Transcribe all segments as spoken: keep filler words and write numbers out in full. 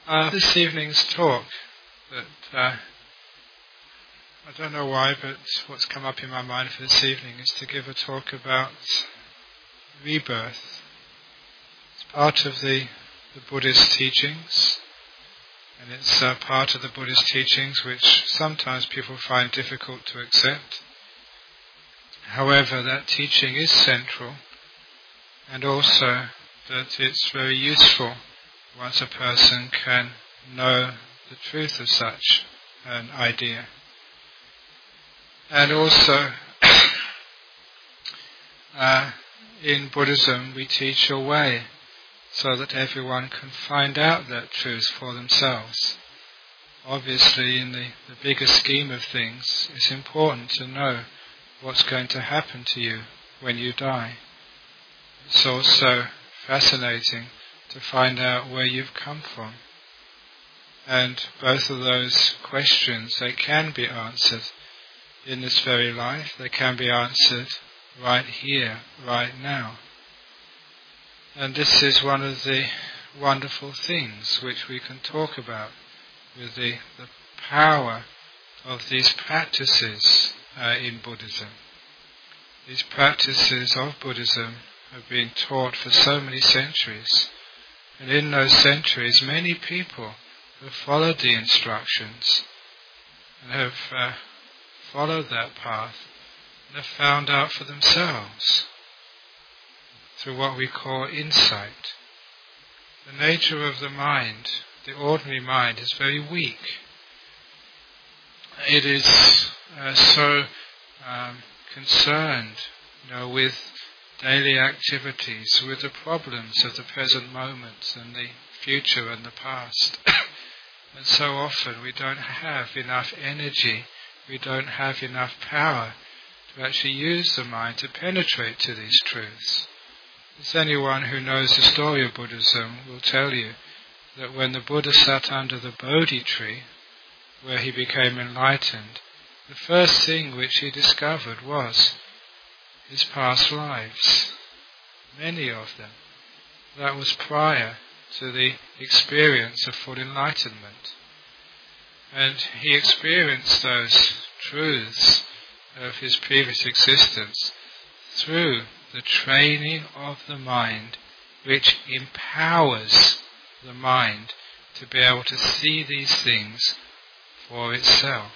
Uh, this evening's talk, that uh, I don't know why, but what's come up in my mind for this evening is to give a talk about rebirth. It's part of the, the Buddhist teachings, and it's uh, part of the Buddhist teachings which sometimes people find difficult to accept. However, that teaching is central, and also that it's very useful once a person can know the truth of such an idea. And also, uh, in Buddhism we teach a way so that everyone can find out that truth for themselves. Obviously, in the, the bigger scheme of things, it's important to know what's going to happen to you when you die. It's also fascinating to find out where you've come from. And both of those questions, they can be answered in this very life. They can be answered right here, right now. And this is one of the wonderful things which we can talk about with the, the power of these practices uh, in Buddhism. These practices of Buddhism have been taught for so many centuries. And in those centuries, many people have followed the instructions and have uh, followed that path and have found out for themselves through what we call insight. The nature of the mind, the ordinary mind, is very weak. It is uh, so um, concerned, you know, with daily activities, with the problems of the present moment and the future and the past. And so often we don't have enough energy, we don't have enough power to actually use the mind to penetrate to these truths. As anyone who knows the story of Buddhism will tell you that when the Buddha sat under the Bodhi tree, where he became enlightened, the first thing which he discovered was his past lives, many of them. That was prior to the experience of full enlightenment. And he experienced those truths of his previous existence through the training of the mind, which empowers the mind to be able to see these things for itself.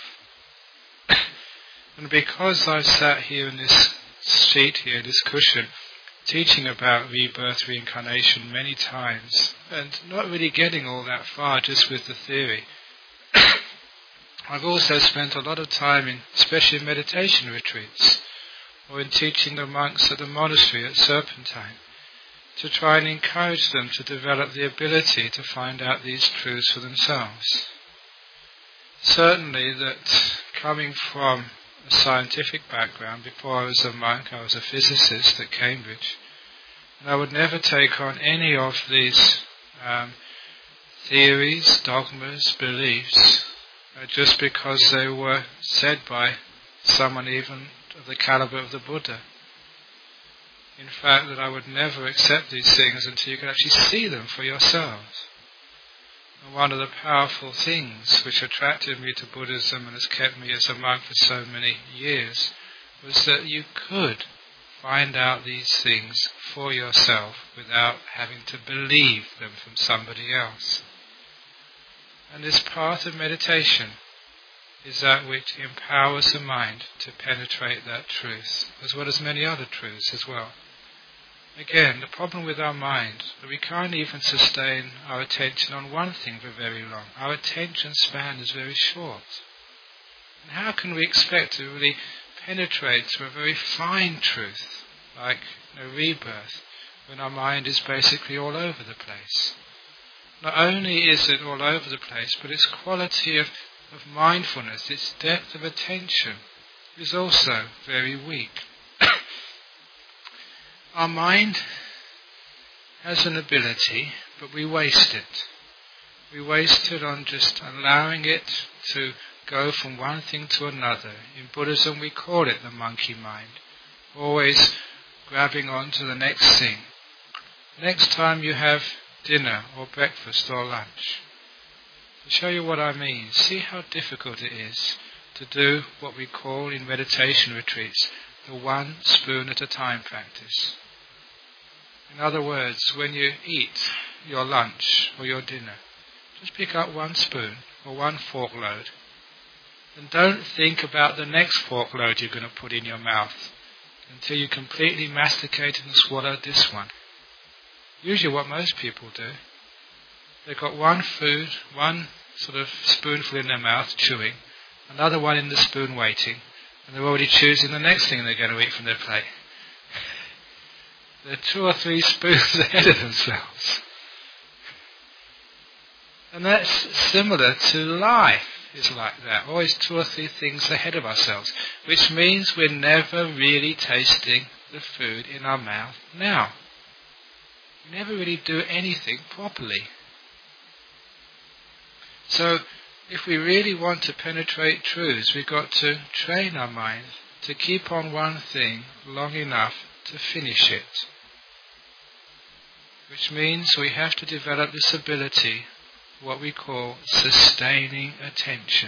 And because I've sat here in this seat here, this cushion, teaching about rebirth, reincarnation many times, and not really getting all that far just with the theory, I've also spent a lot of time in, especially in meditation retreats, or in teaching the monks at the monastery at Serpentine, to try and encourage them to develop the ability to find out these truths for themselves. Certainly that coming from a scientific background, before I was a monk I was a physicist at Cambridge, and I would never take on any of these um, theories, dogmas, beliefs, uh, just because they were said by someone even of the caliber of the Buddha. In fact, that I would never accept these things until you could actually see them for yourselves. And one of the powerful things which attracted me to Buddhism and has kept me as a monk for so many years was that you could find out these things for yourself without having to believe them from somebody else. And this part of meditation is that which empowers the mind to penetrate that truth, as well as many other truths as well. Again, the problem with our mind, that we can't even sustain our attention on one thing for very long. Our attention span is very short. And how can we expect to really penetrate to a very fine truth, like you know, rebirth, when our mind is basically all over the place? Not only is it all over the place, but its quality of, of mindfulness, its depth of attention, is also very weak. Our mind has an ability, but we waste it. We waste it on just allowing it to go from one thing to another. In Buddhism we call it the monkey mind, always grabbing on to the next thing. Next time you have dinner or breakfast or lunch, To show you what I mean, see how difficult it is to do what we call in meditation retreats the one spoon at a time practice. In other words, when you eat your lunch or your dinner, just pick up one spoon or one fork load and don't think about the next fork load you're going to put in your mouth until you completely masticated and swallowed this one. Usually what most people do, they've got one food, one sort of spoonful in their mouth chewing, another one in the spoon waiting, and they're already choosing the next thing they're going to eat from their plate. They're two or three spoons ahead of themselves. And that's similar to life. It's like that. Always two or three things ahead of ourselves. Which means we're never really tasting the food in our mouth now. We never really do anything properly. So, if we really want to penetrate truths, we've got to train our mind to keep on one thing long enough to finish it. Which means we have to develop this ability, what we call sustaining attention.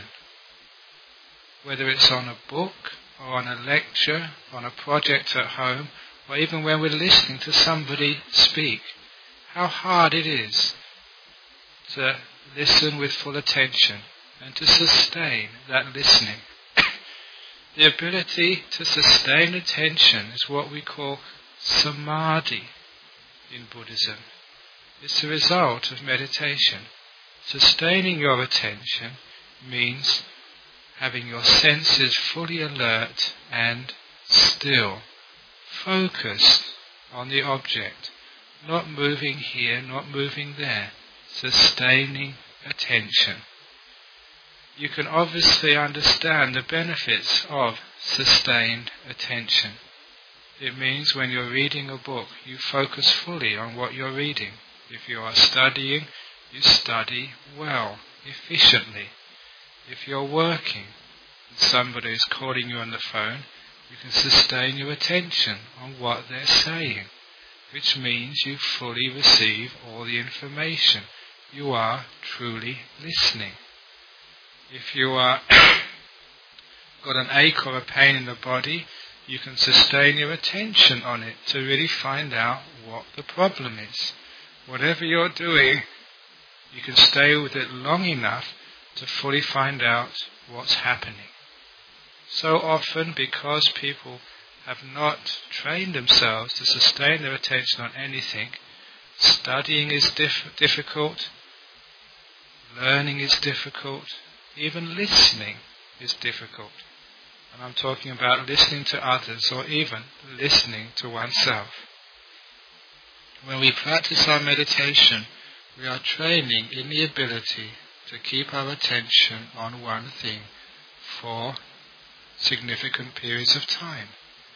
Whether it's on a book, or on a lecture, on a project at home, or even when we're listening to somebody speak, how hard it is to listen with full attention and to sustain that listening. The ability to sustain attention is what we call samadhi in Buddhism. It's the result of meditation. Sustaining your attention means having your senses fully alert and still, focused on the object, not moving here, not moving there, sustaining attention. You can obviously understand the benefits of sustained attention. It means when you're reading a book, you focus fully on what you're reading. If you are studying, you study well, efficiently. If you're working and somebody is calling you on the phone, you can sustain your attention on what they're saying, which means you fully receive all the information. You are truly listening. If you are got an ache or a pain in the body, you can sustain your attention on it to really find out what the problem is. Whatever you're doing, you can stay with it long enough to fully find out what's happening. So often, because people have not trained themselves to sustain their attention on anything, studying is diff- difficult, learning is difficult, even listening is difficult. And I'm talking about listening to others or even listening to oneself. When we practice our meditation, we are training in the ability to keep our attention on one thing for significant periods of time.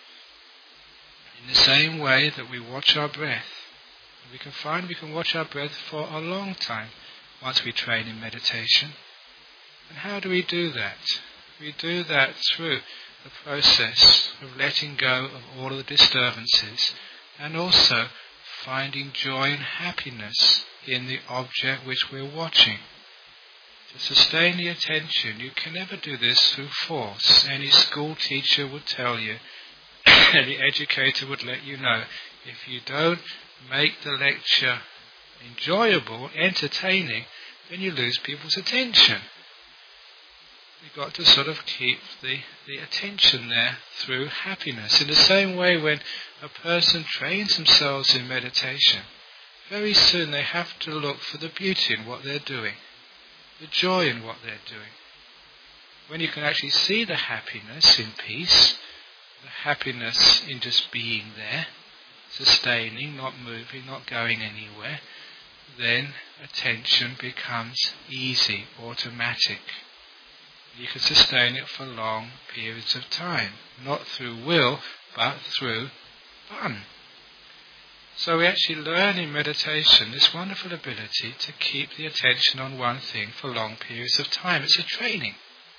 In the same way that we watch our breath, we can find we can watch our breath for a long time once we train in meditation. And how do we do that? We do that through the process of letting go of all of the disturbances and also finding joy and happiness in the object which we're watching. To sustain the attention, you can never do this through force. Any school teacher would tell you, any educator would let you know, if you don't make the lecture enjoyable, entertaining, then you lose people's attention. You've got to sort of keep the, the attention there through happiness. In the same way, when a person trains themselves in meditation, very soon they have to look for the beauty in what they're doing, the joy in what they're doing. When you can actually see the happiness in peace, the happiness in just being there, sustaining, not moving, not going anywhere, then attention becomes easy, automatic. You can sustain it for long periods of time, not through will, but through fun. So we actually learn in meditation this wonderful ability to keep the attention on one thing for long periods of time. It's a training.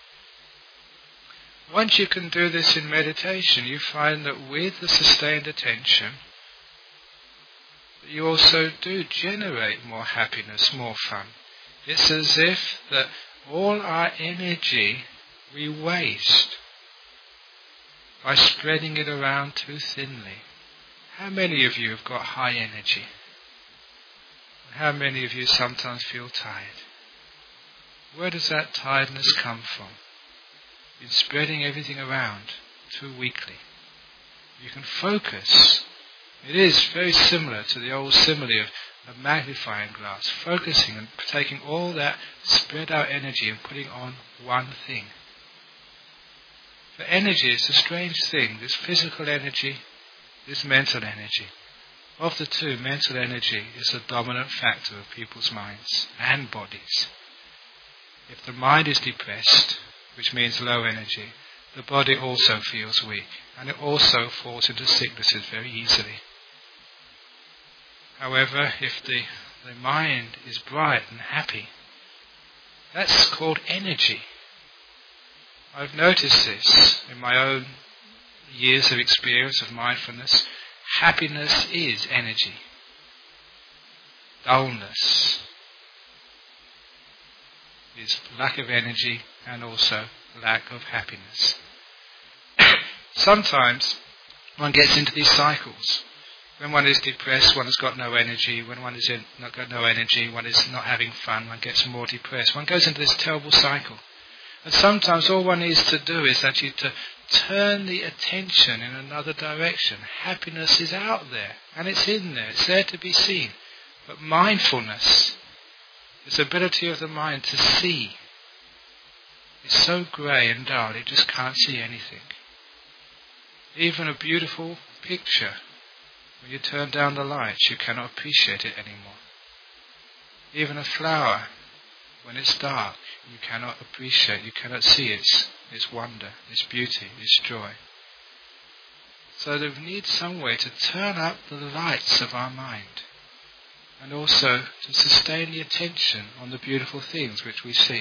Once you can do this in meditation, you find that with the sustained attention, you also do generate more happiness, more fun. It's as if that all our energy we waste by spreading it around too thinly. How many of you have got high energy? How many of you sometimes feel tired? Where does that tiredness come from? In spreading everything around too weakly. You can focus. It is very similar to the old simile of a magnifying glass, focusing and taking all that spread out energy and putting on one thing. For energy is a strange thing. This physical energy, this mental energy. Of the two, mental energy is the dominant factor of people's minds and bodies. If the mind is depressed, which means low energy, the body also feels weak, and it also falls into sicknesses very easily. However, if the, the mind is bright and happy, that's called energy. I've noticed this in my own years of experience of mindfulness. Happiness is energy. Dullness is lack of energy and also lack of happiness. Sometimes one gets into these cycles. When one is depressed, one has got no energy. When one is in, not got no energy, one is not having fun, one gets more depressed. One goes into this terrible cycle. And sometimes all one needs to do is actually to turn the attention in another direction. Happiness is out there, and it's in there, it's there to be seen. But mindfulness, this ability of the mind to see, is so grey and dull, it just can't see anything. Even a beautiful picture, when you turn down the lights, you cannot appreciate it anymore. Even a flower, when it's dark, you cannot appreciate, you cannot see its, its wonder, its beauty, its joy. So there needs some way to turn up the lights of our mind, and also to sustain the attention on the beautiful things which we see.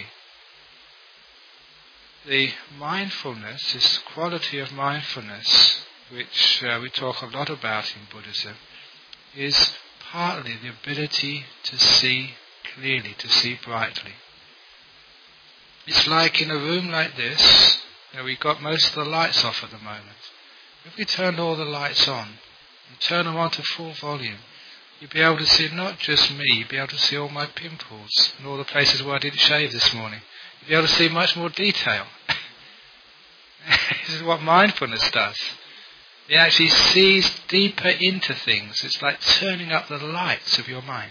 The mindfulness, this quality of mindfulness, which uh, we talk a lot about in Buddhism, is partly the ability to see clearly, to see brightly. It's like in a room like this, where we've got most of the lights off at the moment. If we turned all the lights on, and turn them on to full volume, you'd be able to see not just me, you'd be able to see all my pimples, and all the places where I didn't shave this morning. You'd be able to see much more detail. This is what mindfulness does. It actually sees deeper into things. It's like turning up the lights of your mind.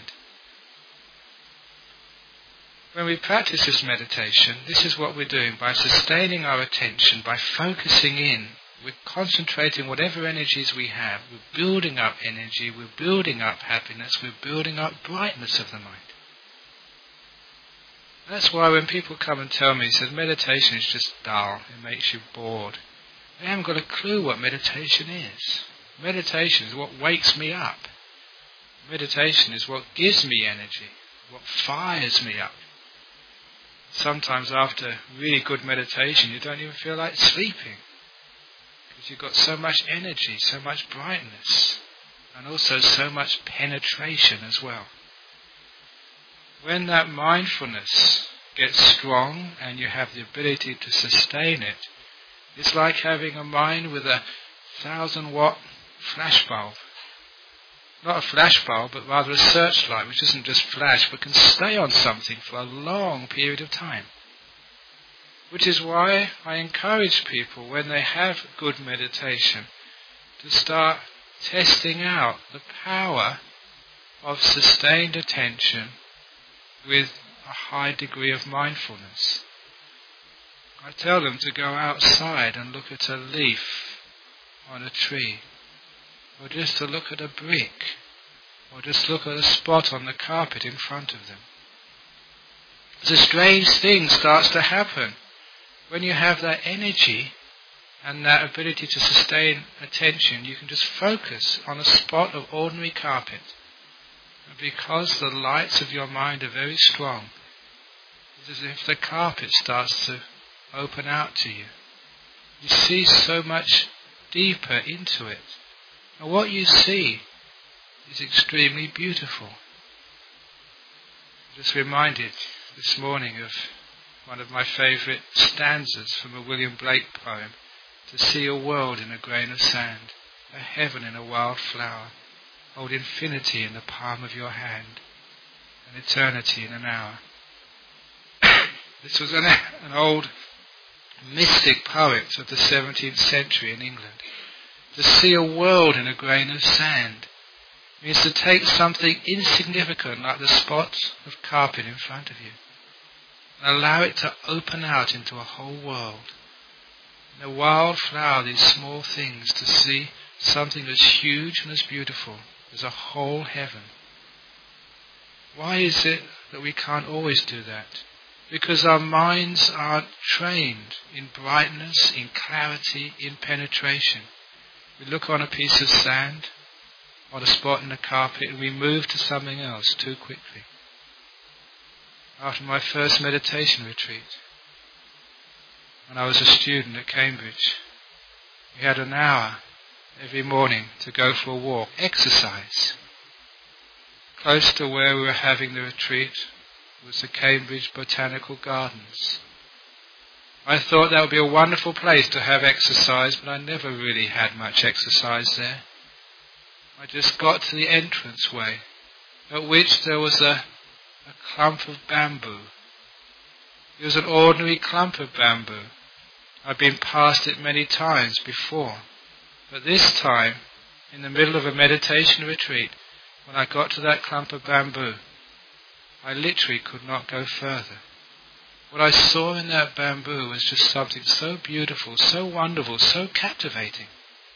When we practice this meditation, this is what we're doing by sustaining our attention, by focusing in. We're concentrating whatever energies we have. We're building up energy, we're building up happiness, we're building up brightness of the mind. That's why when people come and tell me that meditation is just dull, it makes you bored, they haven't got a clue what meditation is. Meditation is what wakes me up. Meditation is what gives me energy, what fires me up. Sometimes after really good meditation, you don't even feel like sleeping, because you've got so much energy, so much brightness, and also so much penetration as well. When that mindfulness gets strong and you have the ability to sustain it, it's like having a mind with a thousand watt flash bulb. Not a flash bulb, but rather a searchlight, which doesn't just flash, but can stay on something for a long period of time. Which is why I encourage people, when they have good meditation, to start testing out the power of sustained attention with a high degree of mindfulness. I tell them to go outside and look at a leaf on a tree, or just to look at a brick, or just look at a spot on the carpet in front of them. It's a strange thing starts to happen when you have that energy and that ability to sustain attention. You can just focus on a spot of ordinary carpet. And because the lights of your mind are very strong, it's as if the carpet starts to open out to you. You see so much deeper into it. And what you see is extremely beautiful. I'm just reminded this morning of one of my favourite stanzas from a William Blake poem, to see a world in a grain of sand, a heaven in a wild flower, hold infinity in the palm of your hand, and eternity in an hour. This was an, an old mystic poet of the seventeenth century in England. To see a world in a grain of sand means to take something insignificant like the spot of carpet in front of you and allow it to open out into a whole world. In a wild flower, these small things, to see something as huge and as beautiful as a whole heaven. Why is it that we can't always do that? Because our minds aren't trained in brightness, in clarity, in penetration. We look on a piece of sand, on a spot in the carpet, and we move to something else too quickly. After my first meditation retreat, when I was a student at Cambridge, we had an hour every morning to go for a walk, exercise. Close to where we were having the retreat was the Cambridge Botanical Gardens. I thought that would be a wonderful place to have exercise, but I never really had much exercise there. I just got to the entranceway, at which there was a, a clump of bamboo. It was an ordinary clump of bamboo. I'd been past it many times before, but this time, in the middle of a meditation retreat, when I got to that clump of bamboo, I literally could not go further. What I saw in that bamboo was just something so beautiful, so wonderful, so captivating.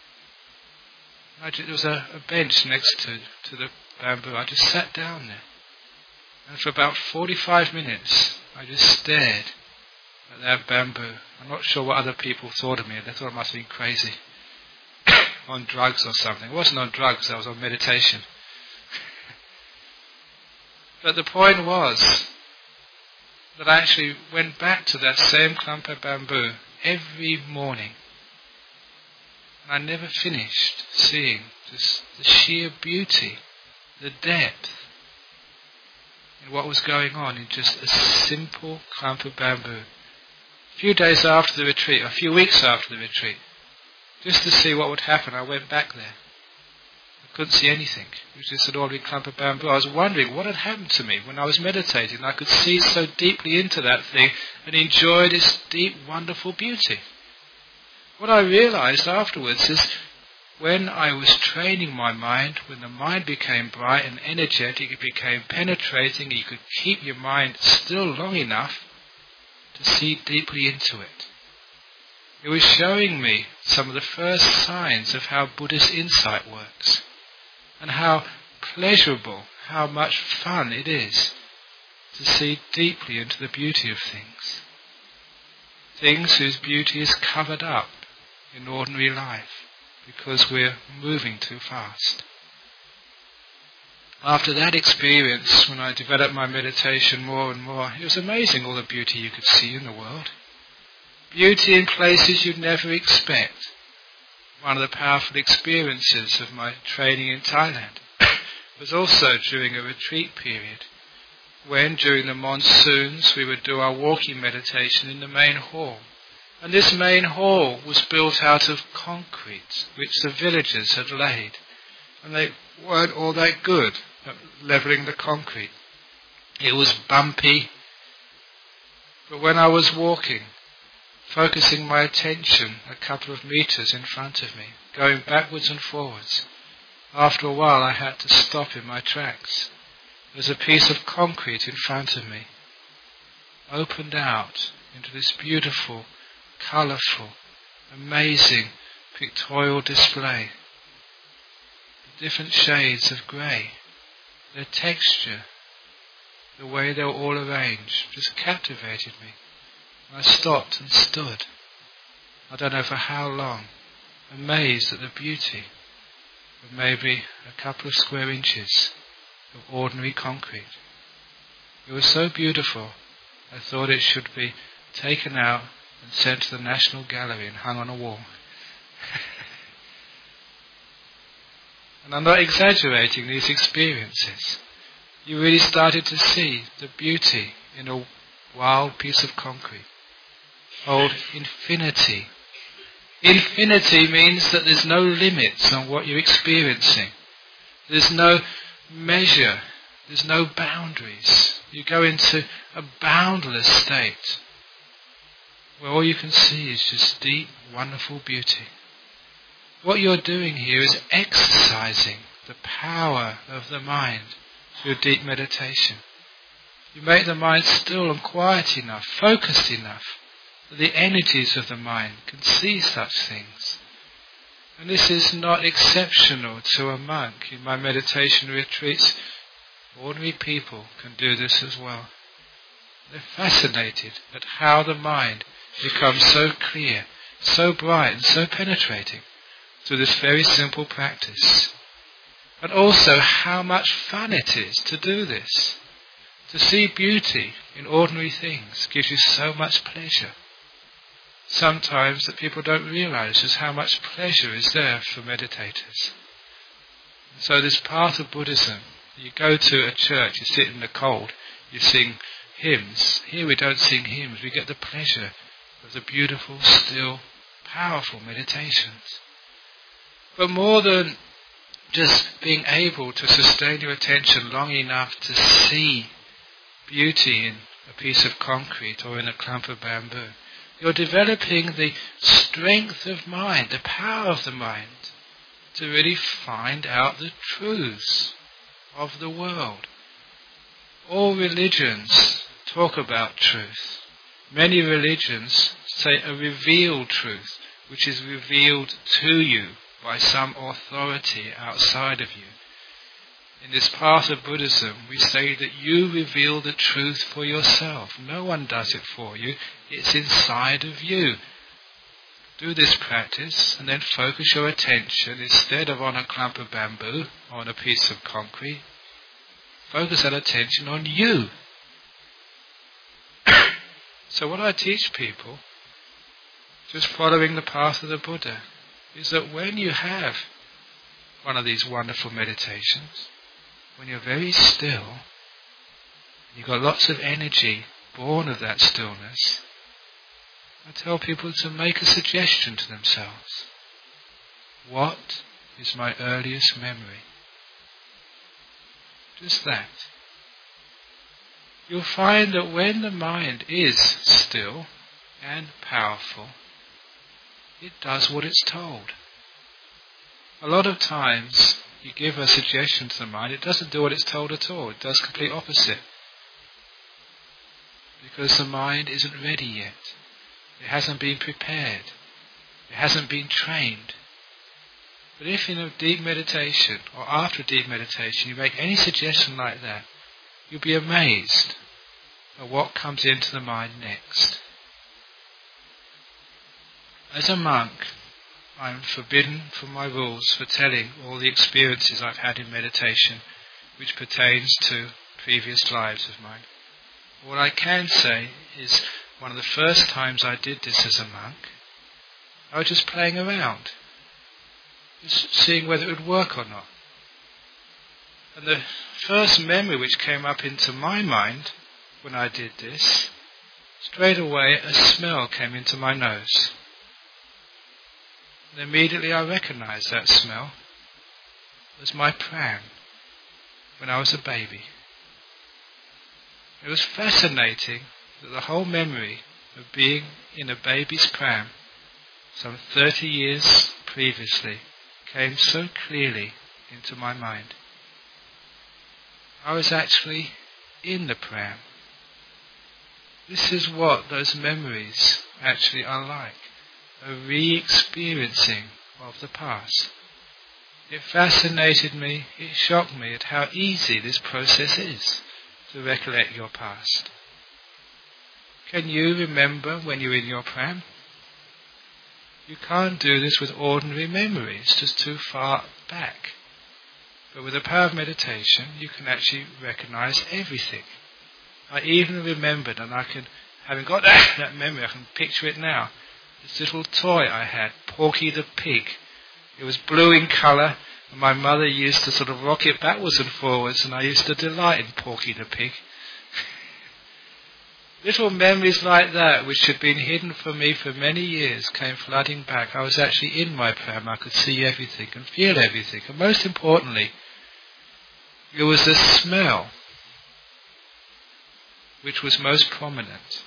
I just, there was a, a bench next to, to the bamboo. I just sat down there. And for about forty-five minutes, I just stared at that bamboo. I'm not sure what other people thought of me. They thought I must have been crazy. On drugs or something. It wasn't on drugs, I was on meditation. But the point was that I actually went back to that same clump of bamboo every morning. And I never finished seeing just the sheer beauty, the depth in what was going on in just a simple clump of bamboo. A few days after the retreat, a few weeks after the retreat, just to see what would happen, I went back there. I couldn't see anything. It was just an ordinary clump of bamboo. I was wondering what had happened to me when I was meditating. I could see so deeply into that thing and enjoyed its deep, wonderful beauty. What I realized afterwards is when I was training my mind, when the mind became bright and energetic, it became penetrating, you could keep your mind still long enough to see deeply into it. It was showing me some of the first signs of how Buddhist insight works and how pleasurable, how much fun it is to see deeply into the beauty of things. Things whose beauty is covered up in ordinary life because we're moving too fast. After that experience, when I developed my meditation more and more, it was amazing all the beauty you could see in the world. Beauty in places you'd never expect. One of the powerful experiences of my training in Thailand was also during a retreat period, when during the monsoons we would do our walking meditation in the main hall. And this main hall was built out of concrete, which the villagers had laid. And they weren't all that good at levelling the concrete. It was bumpy. But when I was walking, focusing my attention a couple of meters in front of me, going backwards and forwards, after a while I had to stop in my tracks. There was a piece of concrete in front of me, opened out into this beautiful, colourful, amazing pictorial display. The different shades of grey, their texture, the way they were all arranged, just captivated me. I stopped and stood, I don't know for how long, amazed at the beauty of maybe a couple of square inches of ordinary concrete. It was so beautiful, I thought it should be taken out and sent to the National Gallery and hung on a wall. And I'm not exaggerating these experiences. You really started to see the beauty in a wild piece of concrete. Hold infinity. Infinity means that there's no limits on what you're experiencing. There's no measure. There's no boundaries. You go into a boundless state where all you can see is just deep, wonderful beauty. What you're doing here is exercising the power of the mind through deep meditation. You make the mind still and quiet enough, focused enough, that the energies of the mind can see such things. And this is not exceptional to a monk. In my meditation retreats, ordinary people can do this as well. They're fascinated at how the mind becomes so clear, so bright and so penetrating through this very simple practice. And also how much fun it is to do this. To see beauty in ordinary things gives you so much pleasure. Sometimes that people don't realize just how much pleasure is there for meditators. So this path of Buddhism, you go to a church, you sit in the cold, you sing hymns. Here we don't sing hymns, we get the pleasure of the beautiful, still, powerful meditations. But more than just being able to sustain your attention long enough to see beauty in a piece of concrete or in a clump of bamboo, you're developing the strength of mind, the power of the mind, to really find out the truths of the world. All religions talk about truth. Many religions say a revealed truth, which is revealed to you by some authority outside of you. In this path of Buddhism, we say that you reveal the truth for yourself. No one does it for you. It's inside of you. Do this practice and then focus your attention, instead of on a clump of bamboo or on a piece of concrete, focus that attention on you. So what I teach people, just following the path of the Buddha, is that when you have one of these wonderful meditations, when you're very still, you've got lots of energy born of that stillness, I tell people to make a suggestion to themselves. What is my earliest memory? Just that. You'll find that when the mind is still and powerful, it does what it's told. A lot of times you give a suggestion to the mind, it doesn't do what it's told at all. It does complete opposite. Because the mind isn't ready yet. It hasn't been prepared. It hasn't been trained. But if in a deep meditation or after a deep meditation you make any suggestion like that, you'll be amazed at what comes into the mind next. As a monk, I am forbidden from my rules for telling all the experiences I've had in meditation which pertains to previous lives of mine. What I can say is one of the first times I did this as a monk, I was just playing around, just seeing whether it would work or not. And the first memory which came up into my mind when I did this, straight away a smell came into my nose. And immediately I recognized that smell as my pram when I was a baby. It was fascinating that the whole memory of being in a baby's pram some thirty years previously came so clearly into my mind. I was actually in the pram. This is what those memories actually are like. A re-experiencing of the past. It fascinated me, it shocked me at how easy this process is to recollect your past. Can you remember when you're in your pram? You can't do this with ordinary memory, it's just too far back. But with the power of meditation, you can actually recognize everything. I even remembered, and I can, having got that, that memory, I can picture it now. This little toy I had, Porky the Pig. It was blue in colour, and my mother used to sort of rock it backwards and forwards, and I used to delight in Porky the Pig. Little memories like that, which had been hidden from me for many years, came flooding back. I was actually in my pram. I could see everything and feel everything. And most importantly, it was the smell which was most prominent.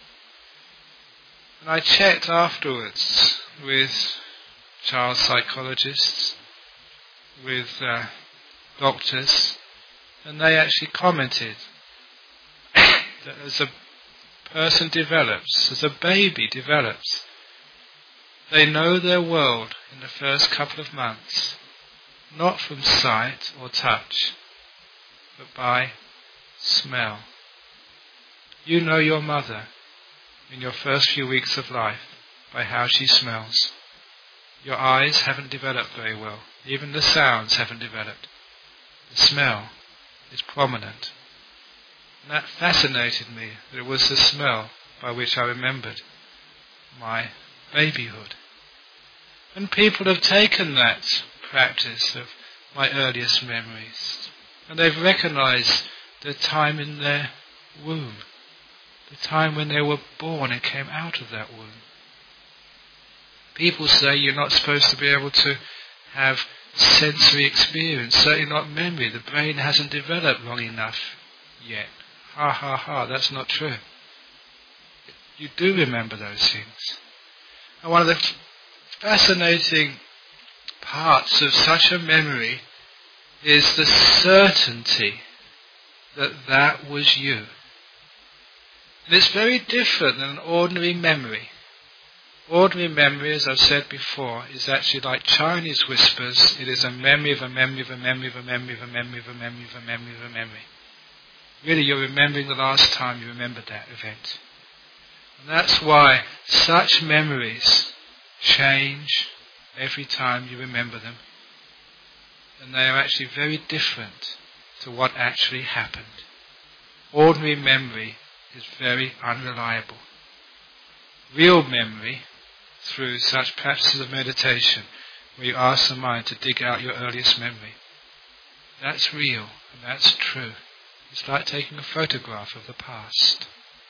And I checked afterwards with child psychologists, with uh, doctors, and they actually commented that as a person develops, as a baby develops, they know their world in the first couple of months, not from sight or touch, but by smell. You know your mother in your first few weeks of life by how she smells. Your eyes haven't developed very well. Even the sounds haven't developed. The smell is prominent. And that fascinated me, that it was the smell by which I remembered my babyhood. And people have taken that practice of my earliest memories, and they've recognized the time in their womb, the time when they were born and came out of that womb. People say you're not supposed to be able to have sensory experience, certainly not memory. The brain hasn't developed long enough yet. Ha ha ha, that's not true. You do remember those things. And one of the fascinating parts of such a memory is the certainty that that was you. And it's very different than an ordinary memory. Ordinary memory, as I've said before, is actually like Chinese whispers. It is a memory of a memory of a memory of a memory of a memory of a memory of a memory of a memory. Really, you're remembering the last time you remembered that event. And that's why such memories change every time you remember them. And they are actually very different to what actually happened. Ordinary memory is very unreliable. Real memory, through such practices of meditation, where you ask the mind to dig out your earliest memory, that's real and that's true. It's like taking a photograph of the past.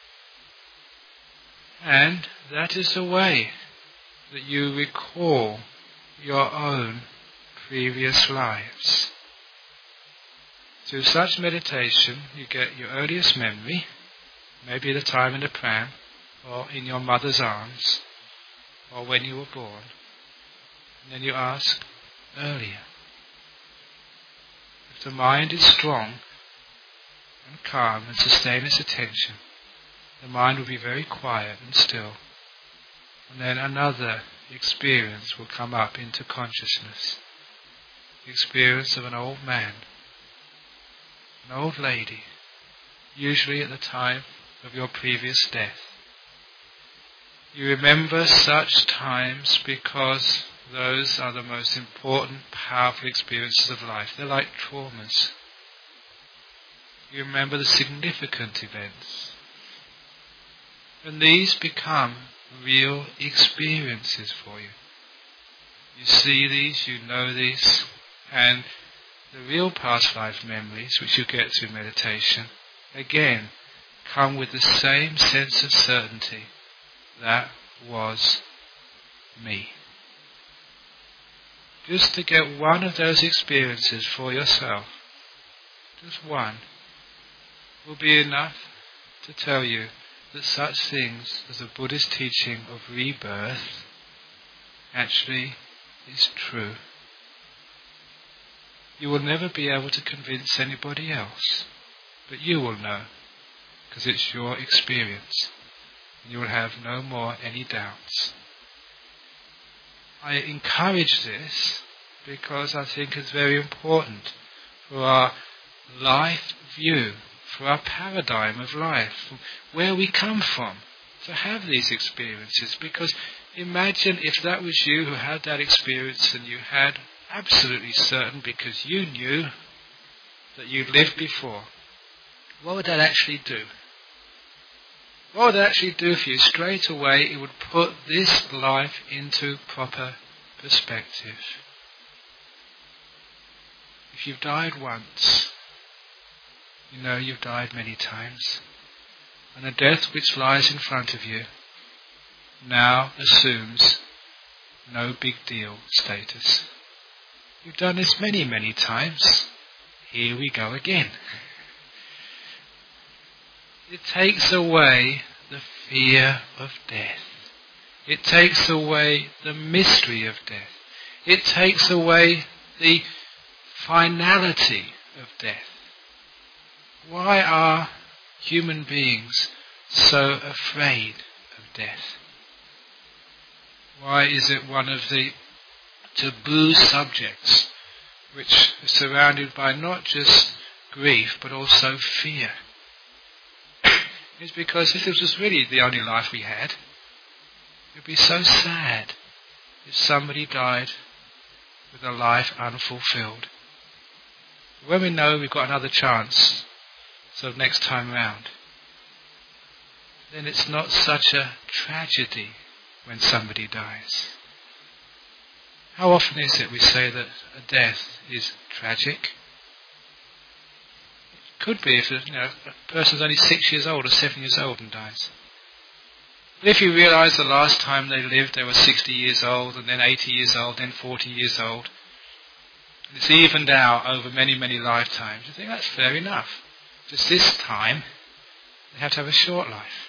And that is the way that you recall your own previous lives. Through such meditation, you get your earliest memory, maybe the time in the pram, or in your mother's arms, or when you were born. And then you ask, earlier. If the mind is strong and calm and sustain its attention, the mind will be very quiet and still. And then another experience will come up into consciousness. The experience of an old man, an old lady, usually at the time of your previous death. You remember such times because those are the most important, powerful experiences of life. They're like traumas. You remember the significant events. And these become real experiences for you. You see these, you know these, and the real past life memories, which you get through meditation, again, come with the same sense of certainty. That was me. Just to get one of those experiences for yourself, just one, will be enough to tell you that such things as the Buddhist teaching of rebirth actually is true. You will never be able to convince anybody else, but you will know, because it's your experience. You will have no more any doubts. I encourage this because I think it's very important for our life view, for our paradigm of life, from where we come from, to have these experiences. Because imagine if that was you who had that experience and you had absolutely certain, because you knew that you'd lived before, what would that actually do? What would it actually do for you? Straight away, it would put this life into proper perspective. If you've died once, you know you've died many times. And the death which lies in front of you now assumes no big deal status. You've done this many, many times. Here we go again. It takes away the fear of death. It takes away the mystery of death. It takes away the finality of death. Why are human beings so afraid of death? Why is it one of the taboo subjects which is surrounded by not just grief but also fear? It's because if this was really the only life we had, it would be so sad if somebody died with a life unfulfilled. When we know we've got another chance, so next time round, then it's not such a tragedy when somebody dies. How often is it we say that a death is tragic? It could be if you know, a person's only six years old or seven years old and dies. But if you realise the last time they lived they were sixty years old, and then eighty years old, then forty years old, and it's evened out over many, many lifetimes, you think that's fair enough. Just this time, they have to have a short life.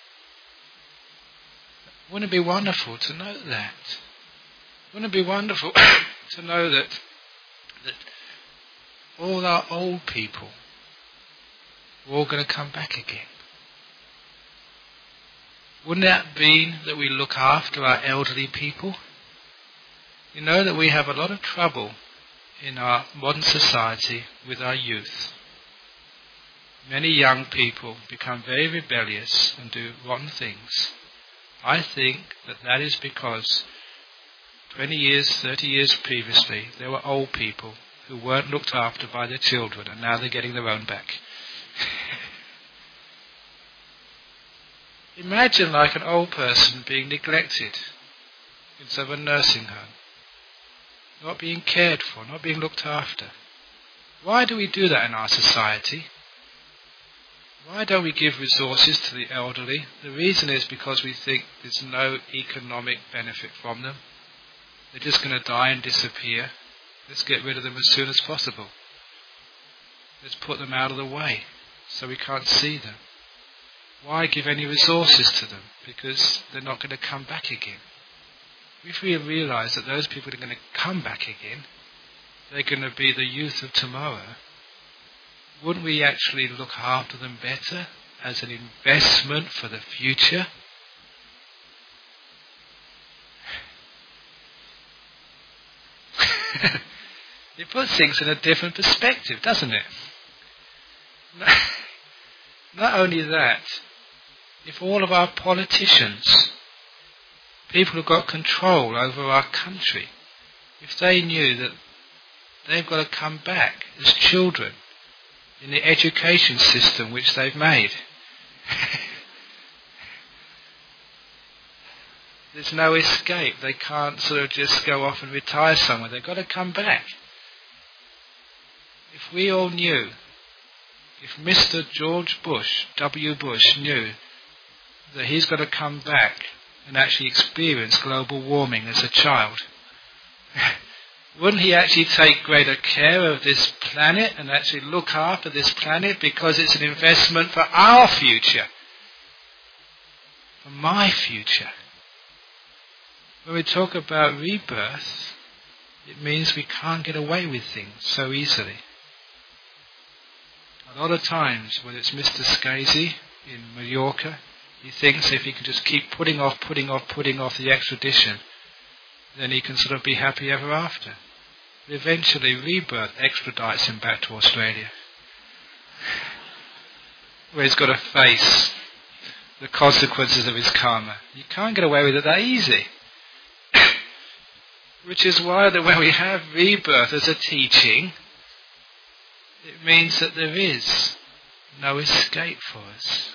Wouldn't it be wonderful to know that? Wouldn't it be wonderful to know that, that all our old people are all going to come back again? Wouldn't that mean that we look after our elderly people? You know that we have a lot of trouble in our modern society with our youth. Many young people become very rebellious and do rotten things. I think that that is because twenty years, thirty years previously, there were old people who weren't looked after by their children, and now they're getting their own back. Imagine like an old person being neglected instead of a nursing home, not being cared for, not being looked after. Why do we do that in our society? Why don't we give resources to the elderly? The reason is because we think there's no economic benefit from them. They're just going to die and disappear. Let's get rid of them as soon as possible. Let's put them out of the way so we can't see them. Why give any resources to them? Because they're not going to come back again. If we realise that those people are going to come back again, they're going to be the youth of tomorrow, wouldn't we actually look after them better as an investment for the future? It puts things in a different perspective, doesn't it? Not only that, if all of our politicians, people who've got control over our country, if they knew that they've got to come back as children in the education system which they've made, there's no escape. They can't sort of just go off and retire somewhere. They've got to come back. If we all knew, if Mister George Bush, W. Bush, knew that he's got to come back and actually experience global warming as a child, wouldn't he actually take greater care of this planet and actually look after this planet, because it's an investment for our future, for my future? When we talk about rebirth, it means we can't get away with things so easily. A lot of times, whether it's Mister Scasey in Mallorca, he thinks if he can just keep putting off, putting off, putting off the extradition, then he can sort of be happy ever after. But eventually, rebirth extradites him back to Australia, where he's got to face the consequences of his karma. You can't get away with it that easy. Which is why that when we have rebirth as a teaching, it means that there is no escape for us.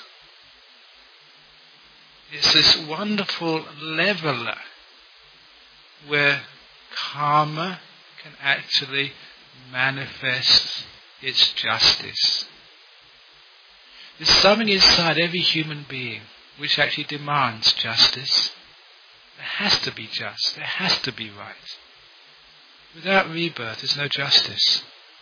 It's this wonderful leveler where karma can actually manifest its justice. There's something inside every human being which actually demands justice. There has to be just. There has to be right. Without rebirth, there's no justice.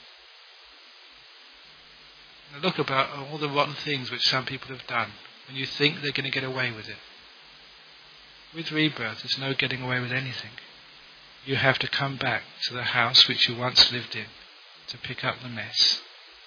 Now look about all the rotten things which some people have done when you think they're going to get away with it. With rebirth, there's no getting away with anything. You have to come back to the house which you once lived in to pick up the mess.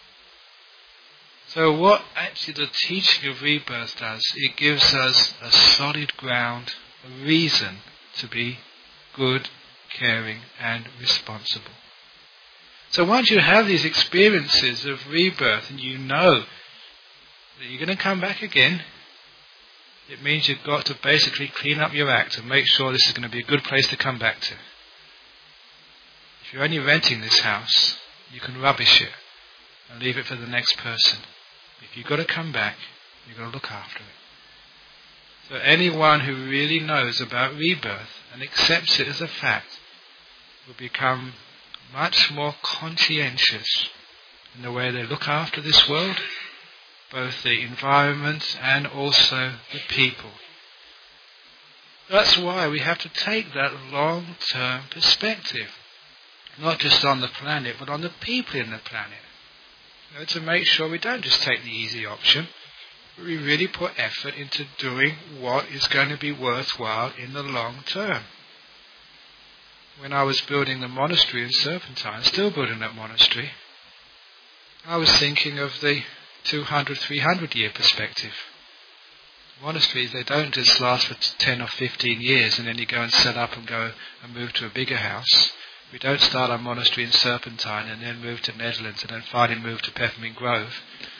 So what actually the teaching of rebirth does, it gives us a solid ground, a reason to be good, caring and responsible. So once you have these experiences of rebirth and you know that you're going to come back again, it means you've got to basically clean up your act and make sure this is going to be a good place to come back to. If you're only renting this house, you can rubbish it and leave it for the next person. If you've got to come back, you've got to look after it. So anyone who really knows about rebirth and accepts it as a fact will become much more conscientious in the way they look after this world, both the environment and also the people. That's why we have to take that long-term perspective, not just on the planet, but on the people in the planet. You know, to make sure we don't just take the easy option, but we really put effort into doing what is going to be worthwhile in the long term. When I was building the monastery in Serpentine, still building that monastery, I was thinking of the two hundred, three hundred year perspective. Monasteries, they don't just last for ten or fifteen years and then you go and set up and go and move to a bigger house. We don't start our monastery in Serpentine and then move to Netherlands and then finally move to Peppermint Grove.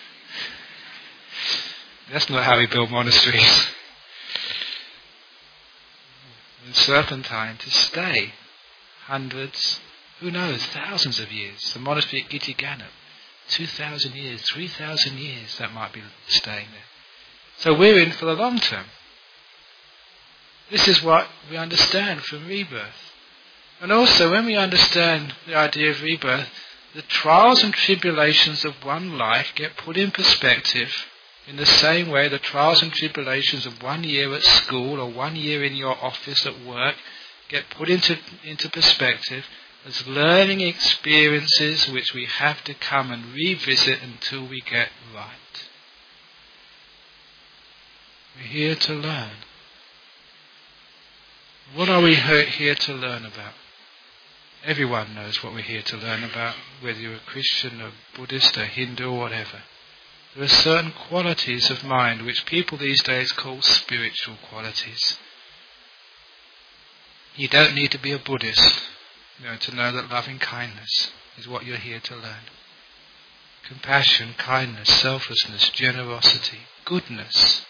That's not how we build monasteries. In Serpentine, to stay hundreds, who knows, thousands of years. The monastery at Gittiganum, two thousand years, three thousand years that might be staying there. So we're in for the long term. This is what we understand from rebirth. And also when we understand the idea of rebirth, the trials and tribulations of one life get put in perspective in the same way the trials and tribulations of one year at school or one year in your office at work get put into, into perspective as learning experiences which we have to come and revisit until we get right. We're here to learn. What are we here to learn about? Everyone knows what we're here to learn about, whether you're a Christian, a Buddhist, a Hindu, or whatever. There are certain qualities of mind which people these days call spiritual qualities. You don't need to be a Buddhist, you know, to know that loving kindness is what you're here to learn. Compassion, kindness, selflessness, generosity, goodness.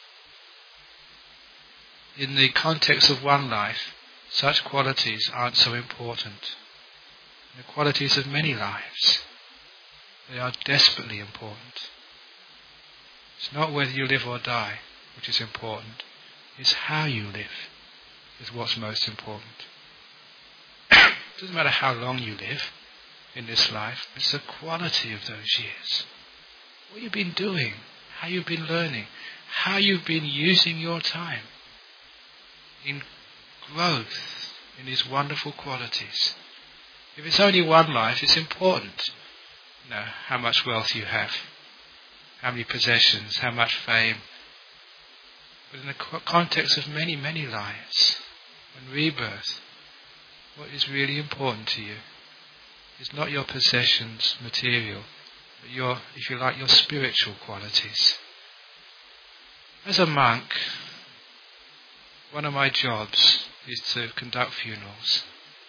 In the context of one life, such qualities aren't so important. The qualities of many lives, they are desperately important. It's not whether you live or die which is important. It's how you live is what's most important. It doesn't matter how long you live in this life, it's the quality of those years. What you've been doing, how you've been learning, how you've been using your time in growth in these wonderful qualities. If it's only one life, it's important, you know, how much wealth you have, how many possessions, how much fame. But in the context of many, many lives, and rebirth, what is really important to you is not your possessions, material, but your, if you like, your spiritual qualities. As a monk, one of my jobs is to conduct funerals.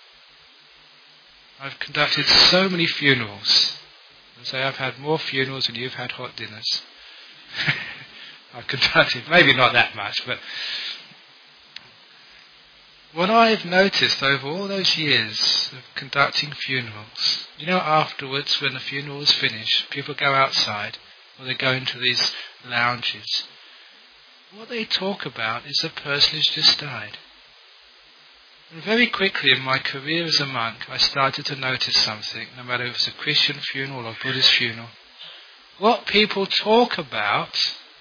I've conducted so many funerals. I say I've had more funerals than you've had hot dinners. I've conducted, maybe not that much, but what I've noticed over all those years of conducting funerals, you know, afterwards when the funeral is finished, people go outside or they go into these lounges. What they talk about is the person who's just died. And very quickly in my career as a monk, I started to notice something, no matter if it's a Christian funeral or Buddhist funeral. What people talk about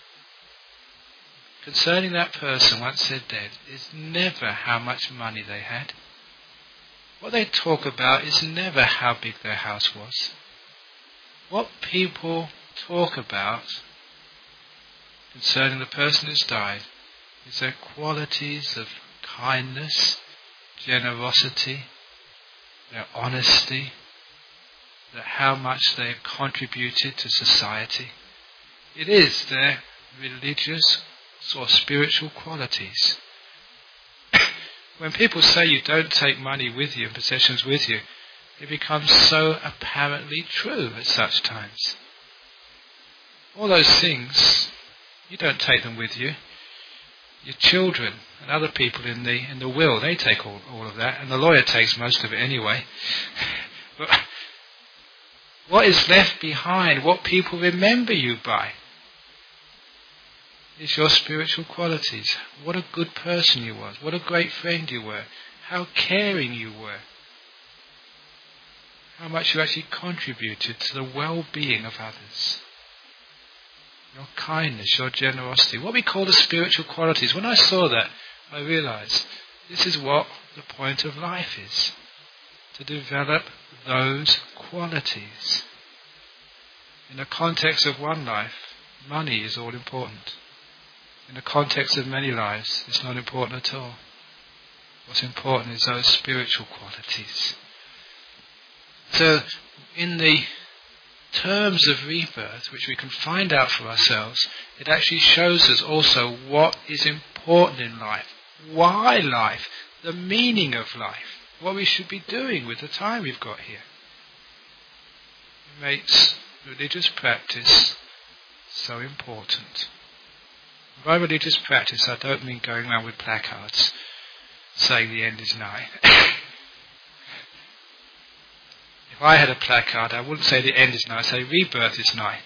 concerning that person once they're dead is never how much money they had. What they talk about is never how big their house was. What people talk about concerning the person who's died is their qualities of kindness, generosity, their honesty, that how much they've contributed to society. It is their religious or spiritual qualities. When people say you don't take money with you and possessions with you, it becomes so apparently true at such times. All those things, you don't take them with you. Your children and other people in the in the will, they take all, all of that, and the lawyer takes most of it anyway. But what is left behind, what people remember you by, is your spiritual qualities. What a good person you were. What a great friend you were. How caring you were. How much you actually contributed to the well-being of others. Your kindness, your generosity. What we call the spiritual qualities. When I saw that, I realized this is what the point of life is. To develop those qualities. In the context of one life, money is all important. In the context of many lives, it's not important at all. What's important is those spiritual qualities. So, in the terms of rebirth, which we can find out for ourselves, it actually shows us also what is important in life, why life, the meaning of life, what we should be doing with the time we've got here. It makes religious practice so important. By religious practice, I don't mean going around with placards saying the end is nigh. If I had a placard, I wouldn't say the end is nigh, I'd say rebirth is nigh.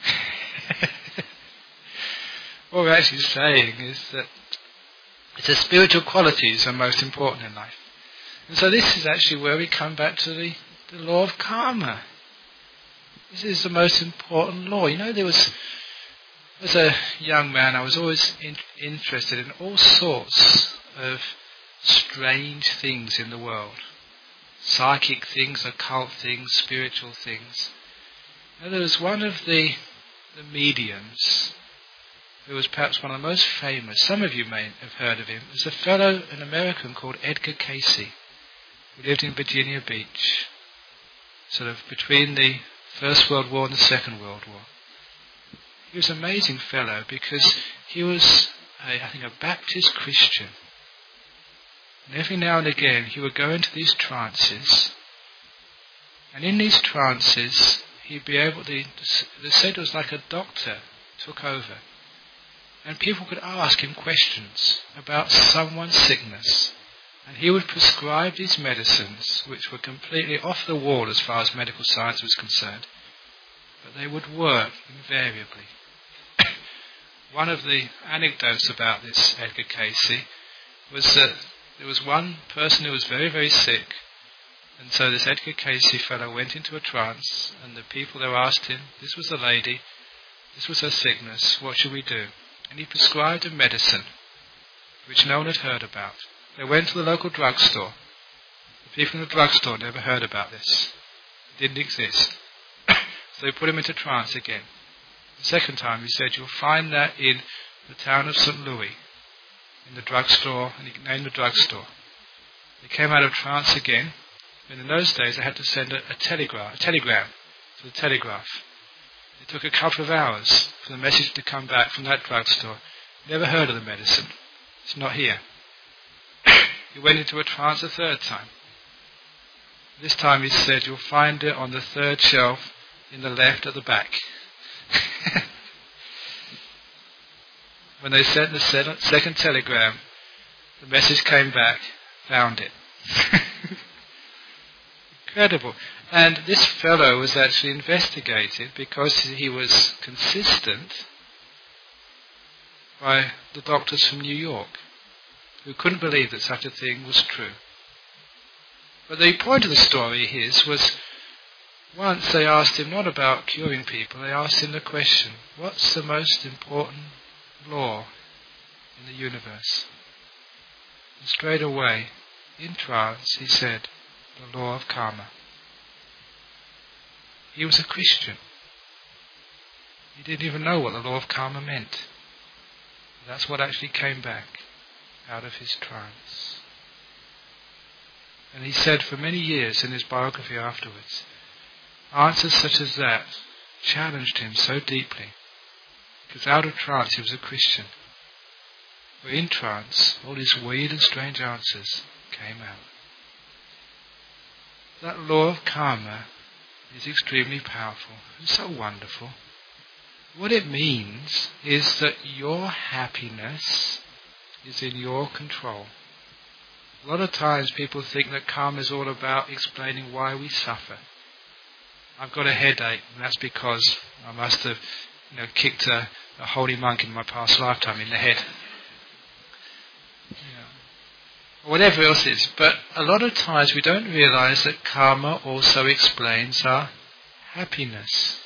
What we're actually saying is that it's the spiritual qualities are most important in life. And so this is actually where we come back to the, the law of karma. This is the most important law. You know, there was... As a young man, I was always in, interested in all sorts of strange things in the world. Psychic things, occult things, spiritual things. And there was one of the, the mediums who was perhaps one of the most famous. Some of you may have heard of him. There's a fellow, an American called Edgar Cayce, who lived in Virginia Beach, sort of between the First World War and the Second World War. He was an amazing fellow because he was, a, I think, a Baptist Christian. And every now and again he would go into these trances, and in these trances he'd be able to, they said it was like a doctor took over, and people could ask him questions about someone's sickness, and he would prescribe these medicines which were completely off the wall as far as medical science was concerned, but they would work invariably. One of the anecdotes about this Edgar Cayce was that there was one person who was very, very sick, and so this Edgar Cayce fellow went into a trance, and the people there asked him, this was the lady, this was her sickness, what should we do? And he prescribed a medicine which no one had heard about. They went to the local drugstore. The people in the drugstore never heard about this. It didn't exist. So they put him into trance again. The second time he said, you'll find that in the town of Saint Louis, in the drugstore, and he named the drugstore. They came out of trance again, and in those days they had to send a, a, telegram, a telegram to the telegraph. It took a couple of hours for the message to come back from that drugstore. Never heard of the medicine. It's not here. He went into a trance a third time. This time he said, you'll find it on the third shelf in the left at the back. When they sent the second telegram, the message came back, found it. Incredible. And this fellow was actually investigated because he was consistent by the doctors from New York, who couldn't believe that such a thing was true. But the point of the story is was Once they asked him not about curing people, they asked him the question, what's the most important law in the universe? And straight away, in trance, he said, the law of karma. He was a Christian. He didn't even know what the law of karma meant. That's what actually came back out of his trance. And he said for many years in his biography afterwards, answers such as that challenged him so deeply, because out of trance he was a Christian. But in trance, all these weird and strange answers came out. That law of karma is extremely powerful and so wonderful. What it means is that your happiness is in your control. A lot of times people think that karma is all about explaining why we suffer. I've got a headache, and that's because I must have, you know, kicked a, a holy monk in my past lifetime in the head. Yeah. Or whatever else it is. But a lot of times we don't realize that karma also explains our happiness.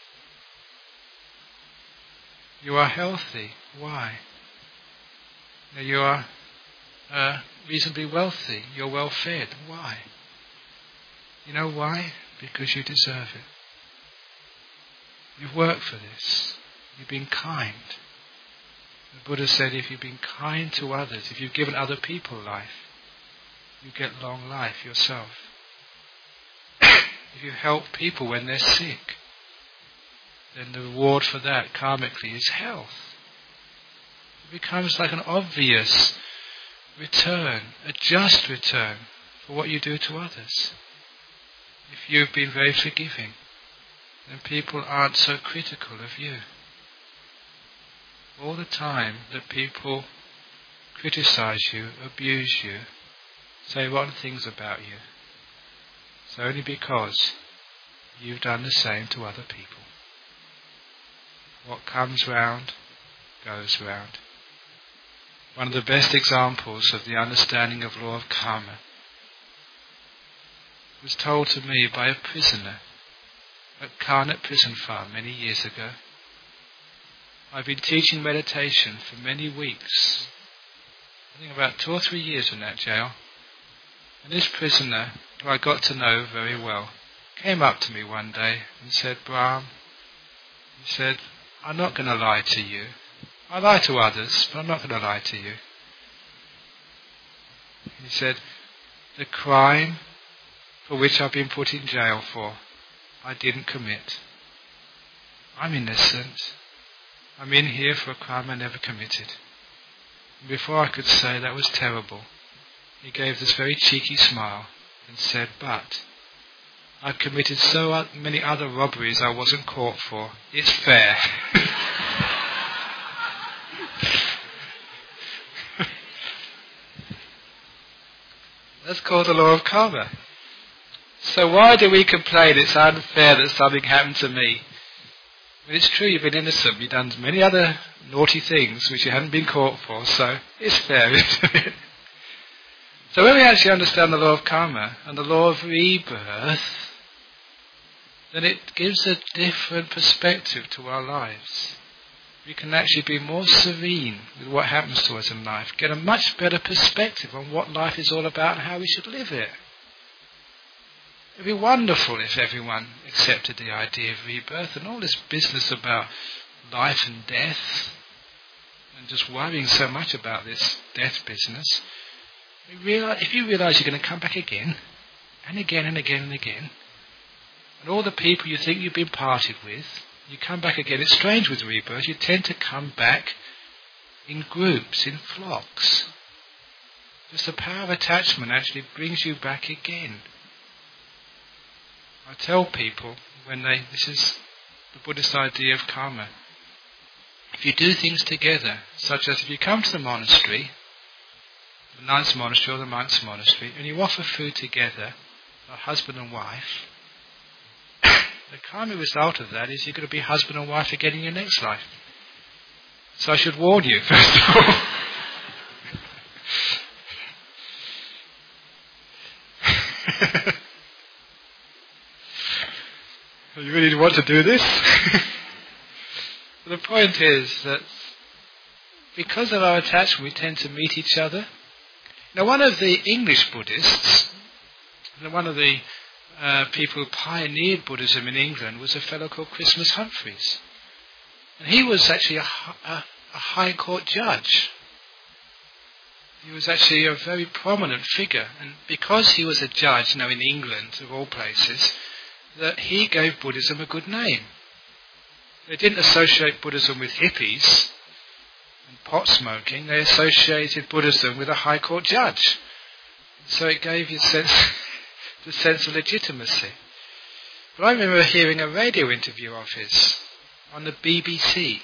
You are healthy. Why? Now you are uh, reasonably wealthy. You're well fed. Why? You know why? Because you deserve it. You've worked for this. You've been kind. The Buddha said if you've been kind to others, if you've given other people life, you get long life yourself. If you help people when they're sick, then the reward for that karmically is health. It becomes like an obvious return, a just return for what you do to others. If you've been very forgiving, then people aren't so critical of you. All the time that people criticize you, abuse you, say rotten things about you, it's only because you've done the same to other people. What comes round, goes round. One of the best examples of the understanding of law of karma was told to me by a prisoner at Karnat Prison Farm many years ago. I've been teaching meditation for many weeks, I think about two or three years in that jail. And this prisoner, who I got to know very well, came up to me one day and said, Brahm, he said, I'm not going to lie to you. I lie to others, but I'm not going to lie to you. He said, the crime for which I've been put in jail for, I didn't commit. I'm innocent. I'm in here for a crime I never committed. And before I could say that was terrible, he gave this very cheeky smile and said, but I've committed so many other robberies I wasn't caught for. It's fair. That's called the law of karma. So why do we complain it's unfair that something happened to me? Well, it's true you've been innocent. You've done many other naughty things which you hadn't been caught for, so it's fair, isn't it? So when we actually understand the law of karma and the law of rebirth, then it gives a different perspective to our lives. We can actually be more serene with what happens to us in life, get a much better perspective on what life is all about and how we should live it. It would be wonderful if everyone accepted the idea of rebirth and all this business about life and death and just worrying so much about this death business. We realize, if you realise you're going to come back again and again and again and again, and all the people you think you've been parted with, you come back again. It's strange with rebirth. You tend to come back in groups, in flocks. Just the power of attachment actually brings you back again. I tell people when they, this is the Buddhist idea of karma. If you do things together, such as if you come to the monastery, the nun's monastery or the monk's monastery, and you offer food together, a husband and wife, the karmic result of that is you're going to be husband and wife again in your next life. So I should warn you, first of all. You really want to do this? The point is that because of our attachment, we tend to meet each other. Now, one of the English Buddhists, one of the uh, people who pioneered Buddhism in England, was a fellow called Christmas Humphreys. And he was actually a, a, a High Court judge. He was actually a very prominent figure. And because he was a judge, now in England, of all places, that he gave Buddhism a good name. They didn't associate Buddhism with hippies and pot smoking. They associated Buddhism with a High Court judge. So it gave you sense, the sense of legitimacy. But I remember hearing a radio interview of his on the B B C,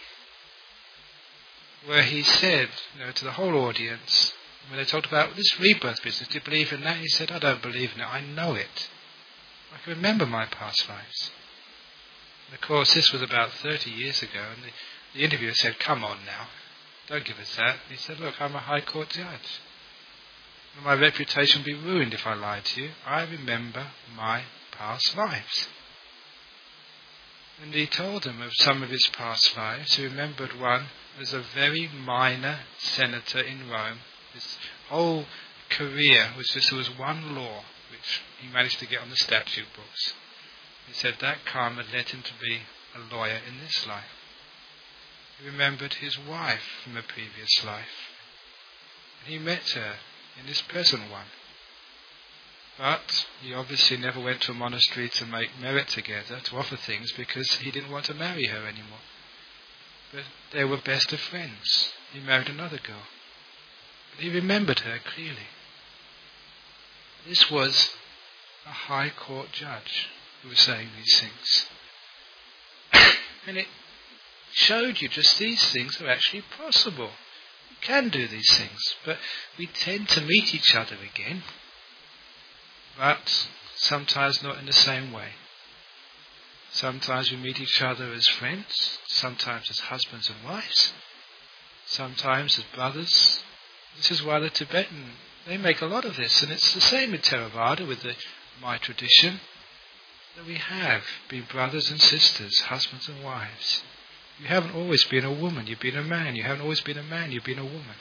where he said, you know, to the whole audience, when they talked about this rebirth business, do you believe in that? He said, I don't believe in it, I know it. I can remember my past lives. And of course, this was about thirty years ago, and the, the interviewer said, come on now, don't give us that. He said, look, I'm a High Court judge. And my reputation would be ruined if I lied to you. I remember my past lives. And he told them of some of his past lives. He remembered one as a very minor senator in Rome. His whole career was just, there was one law which he managed to get on the statute books. He said that karma led him to be a lawyer in this life. He remembered his wife from a previous life. And he met her in this present one. But he obviously never went to a monastery to make merit together, to offer things, because he didn't want to marry her anymore. But they were best of friends. He married another girl. But he remembered her clearly. This was a High Court judge who was saying these things. And it showed you just these things are actually possible. You can do these things, but we tend to meet each other again, but sometimes not in the same way. Sometimes we meet each other as friends, sometimes as husbands and wives, sometimes as brothers. This is why the Tibetan, they make a lot of this, and it's the same in Theravada with the my tradition, that we have been brothers and sisters, husbands and wives. You haven't always been a woman, you've been a man. You haven't always been a man, you've been a woman.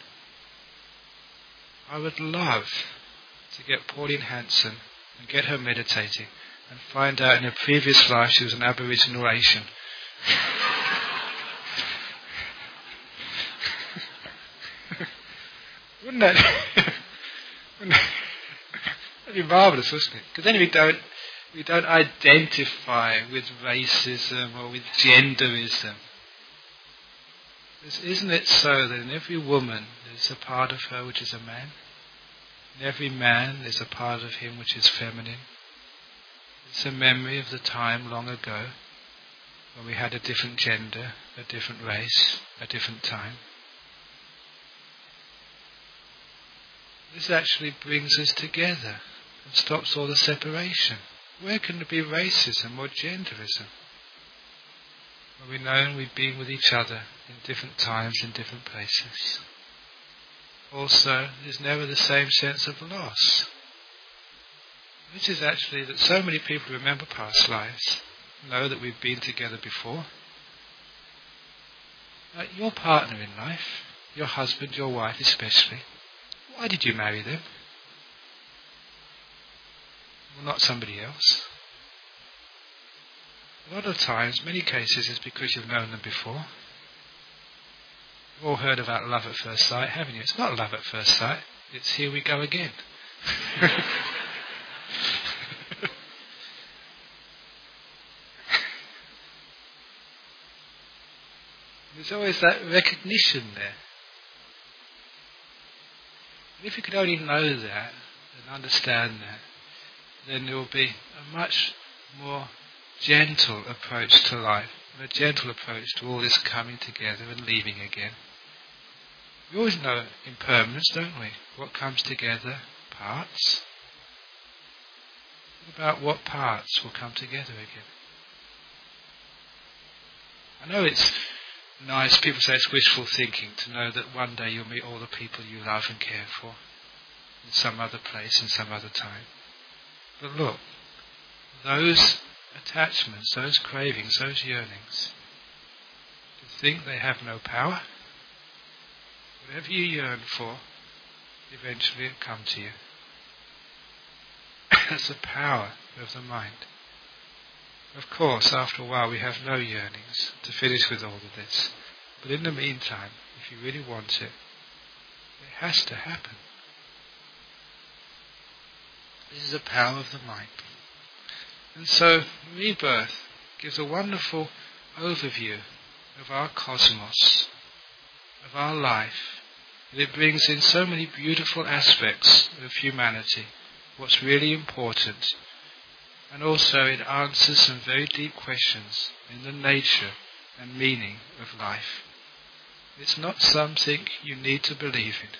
I would love to get Pauline Hanson and get her meditating and find out in her previous life she was an Aboriginal Asian. Wouldn't that, wouldn't that that'd be marvellous, wouldn't it? Because then we don't, we don't identify with racism or with genderism. Isn't it so that in every woman there's a part of her which is a man? In every man there's a part of him which is feminine. It's a memory of the time long ago when we had a different gender, a different race, a different time. This actually brings us together and stops all the separation. Where can there be racism or genderism? Well, we know we've been with each other in different times, in different places. Also, there's never the same sense of loss. Which is actually that so many people remember past lives, know that we've been together before. Uh, your partner in life, your husband, your wife especially, why did you marry them? Well, not somebody else. A lot of times, many cases, it's because you've known them before. You've all heard about love at first sight, haven't you? It's not love at first sight. It's here we go again. There's always that recognition there. And if you could only know that and understand that, then there will be a much more gentle approach to life, and a gentle approach to all this coming together and leaving again. We always know impermanence, don't we? What comes together, parts. What about what parts will come together again? I know it's nice, people say it's wishful thinking to know that one day you'll meet all the people you love and care for in some other place, in some other time. But look, those attachments, those cravings, those yearnings, to think they have no power. Whatever you yearn for, eventually it'll come to you. That's the power of the mind. Of course, after a while we have no yearnings to finish with all of this. But in the meantime, if you really want it, it has to happen. This is the power of the mind. And so, rebirth gives a wonderful overview of our cosmos, of our life. And it brings in so many beautiful aspects of humanity, what's really important. And also it answers some very deep questions in the nature and meaning of life. It's not something you need to believe in.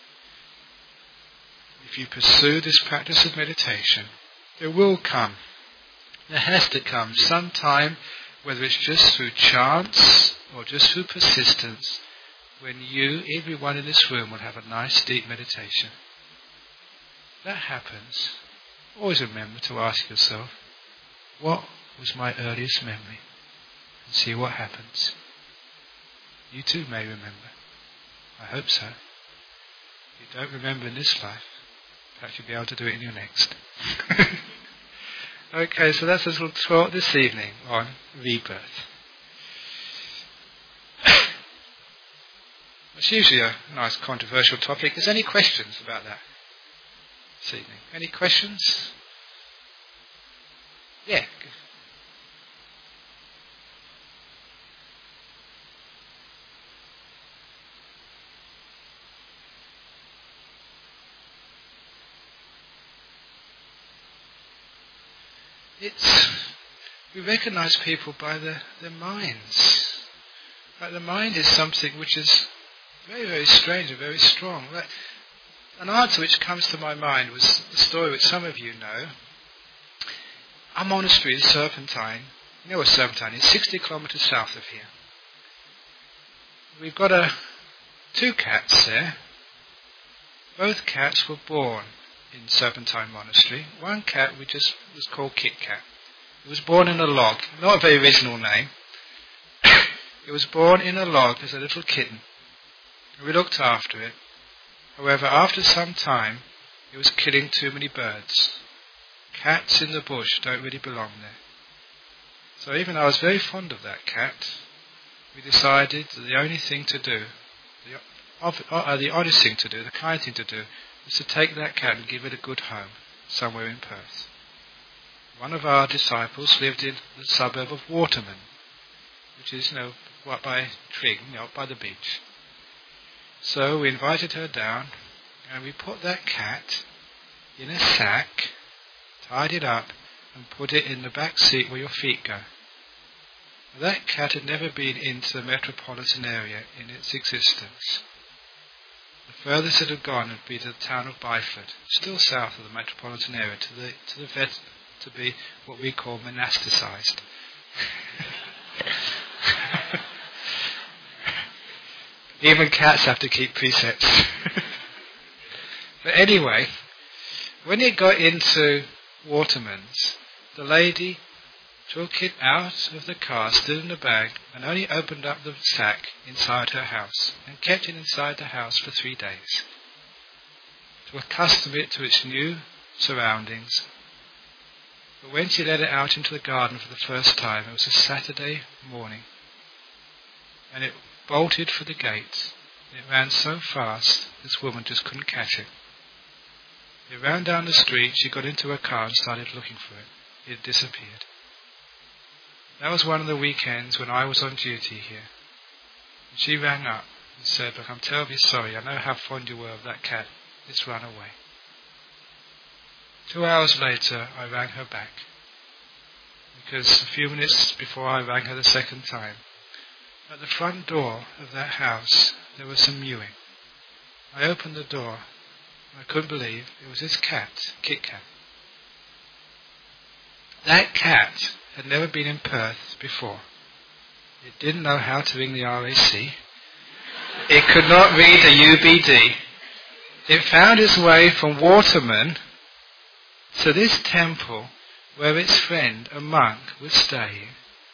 If you pursue this practice of meditation, there will come, there has to come some time, whether it's just through chance or just through persistence, when you, everyone in this room, will have a nice deep meditation. That happens. Always remember to ask yourself, what was my earliest memory? And see what happens. You too may remember. I hope so. If you don't remember in this life, perhaps you'll be able to do it in your next. Okay, so that's a little talk this evening on rebirth. It's usually a nice controversial topic. Is there any questions about that this evening? Any questions? Yeah. It's, we recognize people by their, their minds. Like the mind is something which is very, very strange and very strong. Like, an answer which comes to my mind was the story which some of you know. Our monastery is Serpentine. You know where Serpentine is? sixty kilometres south of here. We've got a, two cats there. Both cats were born in Serpentine Monastery. One cat we just was called Kit Kat. It was born in a log. Not a very original name. It was born in a log as a little kitten. We looked after it. However, after some time, it was killing too many birds. Cats in the bush don't really belong there. So even though I was very fond of that cat, we decided that the only thing to do, the, uh, the honest thing to do, the kind thing to do, was to take that cat and give it a good home somewhere in Perth. One of our disciples lived in the suburb of Waterman, which is, you know, what by Trig, you know, by the beach. So we invited her down, and we put that cat in a sack, tied it up, and put it in the back seat where your feet go. That cat had never been into the metropolitan area in its existence. The furthest it had gone would be to the town of Byford, still south of the metropolitan area, to the to the vet, to be what we call monasticized. Even cats have to keep precepts. But anyway, when it got into Waterman's, the lady took it out of the car, stood in the bag, and only opened up the sack inside her house, and kept it inside the house for three days, to accustom it to its new surroundings. But when she let it out into the garden for the first time, it was a Saturday morning, and it bolted for the gate. It ran so fast, this woman just couldn't catch it. It ran down the street, she got into her car and started looking for it. It disappeared. That was one of the weekends when I was on duty here. And she rang up and said, "Look, I'm terribly sorry. I know how fond you were of that cat. It's run away." Two hours later, I rang her back. Because a few minutes before I rang her the second time, at the front door of that house, there was some mewing. I opened the door. I couldn't believe it was this cat, Kit Kat. That cat had never been in Perth before. It didn't know how to ring the R A C. It could not read the U B D. It found its way from Waterman to this temple where its friend, a monk, was staying,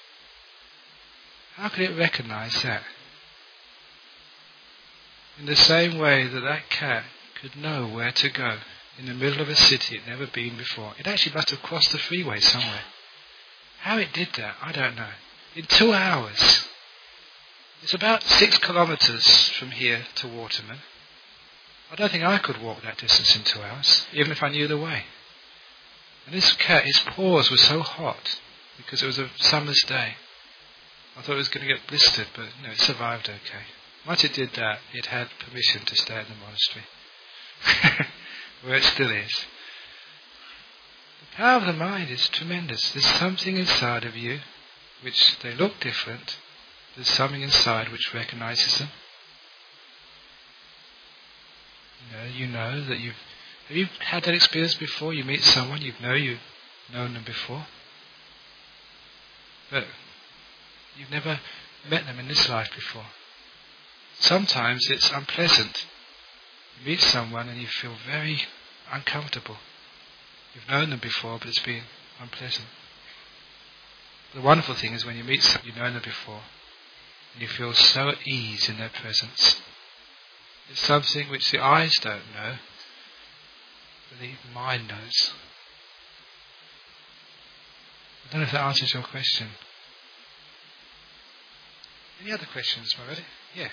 how could it recognize that? In the same way that that cat could know where to go in the middle of a city it had never been before. It actually must have crossed the freeway somewhere. How it did that, I don't know. In two hours. It's about six kilometres from here to Waterman. I don't think I could walk that distance in two hours, even if I knew the way. And this cat, his paws were so hot, because it was a summer's day. I thought it was going to get blistered, but no, it survived okay. Once it did that, it had permission to stay at the monastery. Where it still is. The power of the mind is tremendous. There's something inside of you which they look different. There's something inside which recognizes them. You know, you know that you've... Have you had that experience before? You meet someone, you know you've known them before. But you've never met them in this life before. Sometimes it's unpleasant. You meet someone and you feel very uncomfortable. You've known them before, but it's been unpleasant. The wonderful thing is when you meet someone you've known them before, and you feel so at ease in their presence. It's something which the eyes don't know, but the mind knows. I don't know if that answers your question. Any other questions, my lady? Yeah.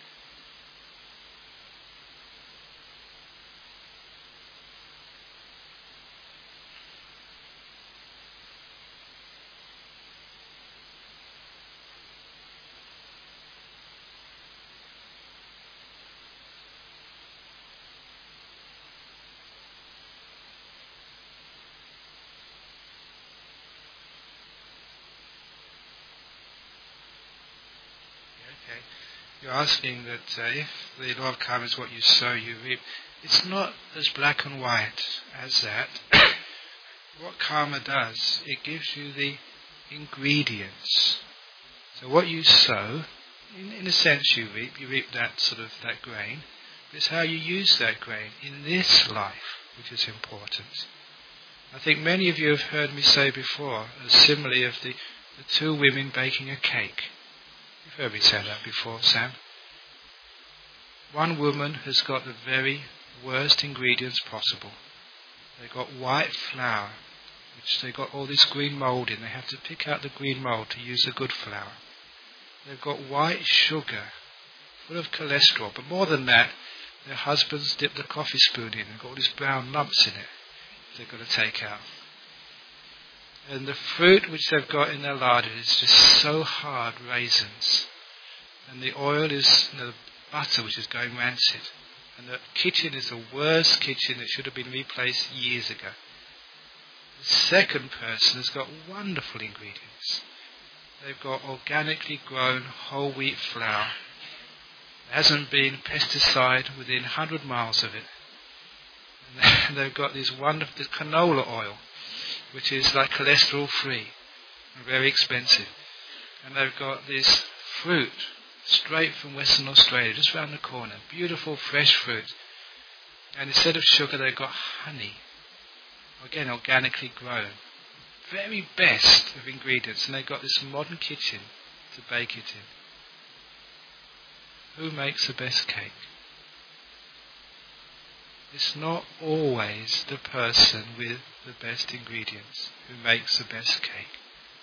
You're asking that uh, if the law of karma is what you sow, you reap. It's not as black and white as that. What karma does, it gives you the ingredients. So what you sow, in, in a sense you reap, you reap that sort of that grain. But it's how you use that grain in this life which is important. I think many of you have heard me say before, a simile of the, the two women baking a cake. You've heard me say that before, Sam. One woman has got the very worst ingredients possible. They've got white flour, which they've got all this green mould in. They have to pick out the green mould to use the good flour. They've got white sugar, full of cholesterol. But more than that, their husbands dip the coffee spoon in and got all these brown lumps in it they've got to take out. And the fruit which they've got in their larder is just so hard, raisins. And the oil is, you know, the butter which is going rancid. And the kitchen is the worst kitchen that should have been replaced years ago. The second person has got wonderful ingredients. They've got organically grown whole wheat flour. There hasn't been pesticide within one hundred miles of it. And they've got this wonderful this canola oil, which is like cholesterol free and very expensive. And they've got this fruit straight from Western Australia, just round the corner. Beautiful fresh fruit. And instead of sugar they've got honey. Again, organically grown. Very best of ingredients. And they've got this modern kitchen to bake it in. Who makes the best cake? It's not always the person with the best ingredients who makes the best cake.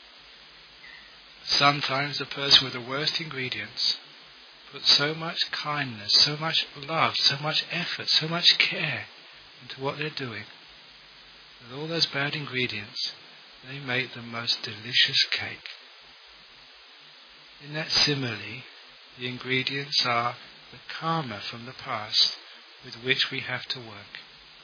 Sometimes the person with the worst ingredients puts so much kindness, so much love, so much effort, so much care into what they're doing. With all those bad ingredients, they make the most delicious cake. In that simile, the ingredients are the karma from the past with which we have to work.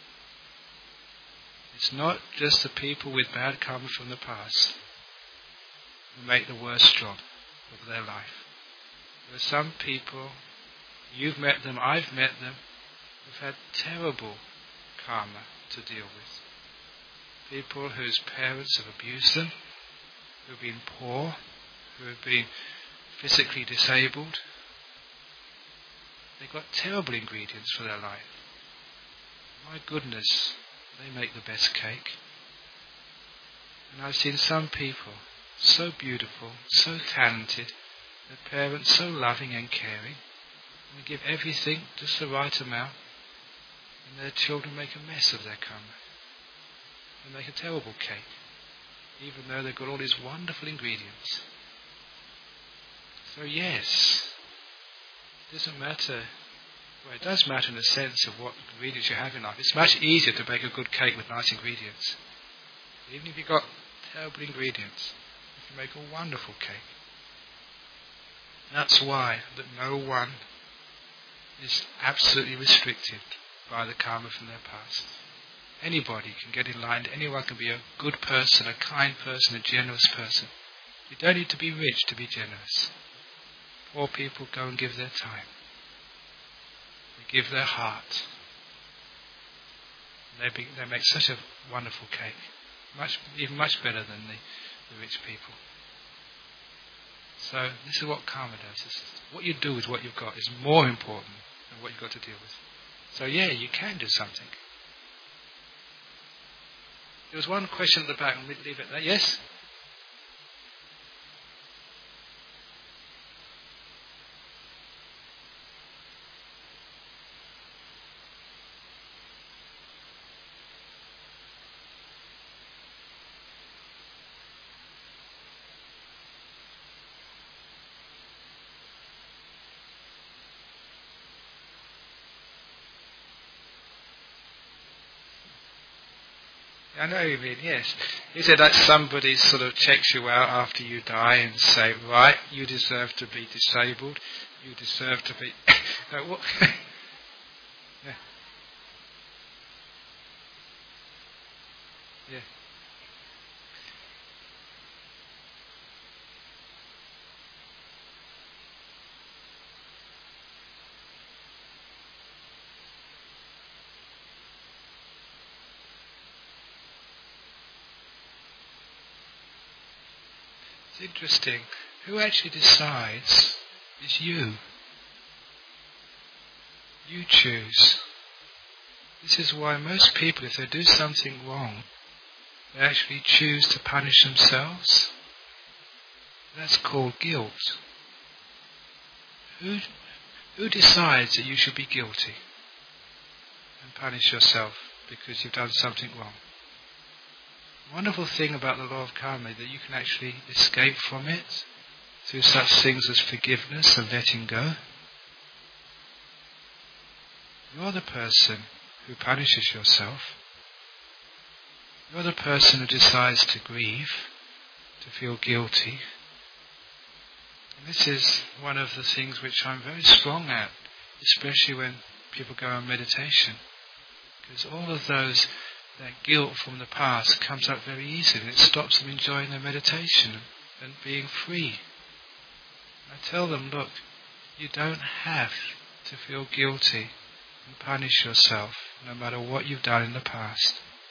It's not just the people with bad karma from the past who make the worst job of their life. There are some people, you've met them, I've met them, who've had terrible karma to deal with. People whose parents have abused them, who have been poor, who have been physically disabled. They've got terrible ingredients for their life. My goodness, they make the best cake. And I've seen some people so beautiful, so talented, their parents so loving and caring, and they give everything just the right amount, and their children make a mess of their karma. They make a terrible cake, even though they've got all these wonderful ingredients. So yes, it doesn't matter. Well, it does matter in the sense of what ingredients you have in life. It's much easier to bake a good cake with nice ingredients. Even if you've got terrible ingredients, you can make a wonderful cake. That's why that no one is absolutely restricted by the karma from their past. Anybody can get enlightened. Anyone can be a good person, a kind person, a generous person. You don't need to be rich to be generous. Poor people go and give their time. They give their heart. They, be, they make such a wonderful cake. Much, even much better than the, the rich people. So this is what karma does. It's what you do with what you've got is more important than what you've got to deal with. So yeah, you can do something. There was one question at the back, and we'll leave it there. Yes? I know what you mean, yes. He said that somebody sort of checks you out after you die and say, right, you deserve to be disabled, you deserve to be... no, what? yeah. Yeah. It's interesting. Who actually decides is you. You choose. This is why most people, if they do something wrong, they actually choose to punish themselves. That's called guilt. Who, who decides that you should be guilty and punish yourself because you've done something wrong? The wonderful thing about the law of karma is that you can actually escape from it through such things as forgiveness and letting go. You're the person who punishes yourself. You're the person who decides to grieve, to feel guilty. And this is one of the things which I'm very strong at, especially when people go on meditation. Because all of those, that guilt from the past comes up very easily and it stops them enjoying their meditation and being free. I tell them, look, you don't have to feel guilty and punish yourself no matter what you've done in the past.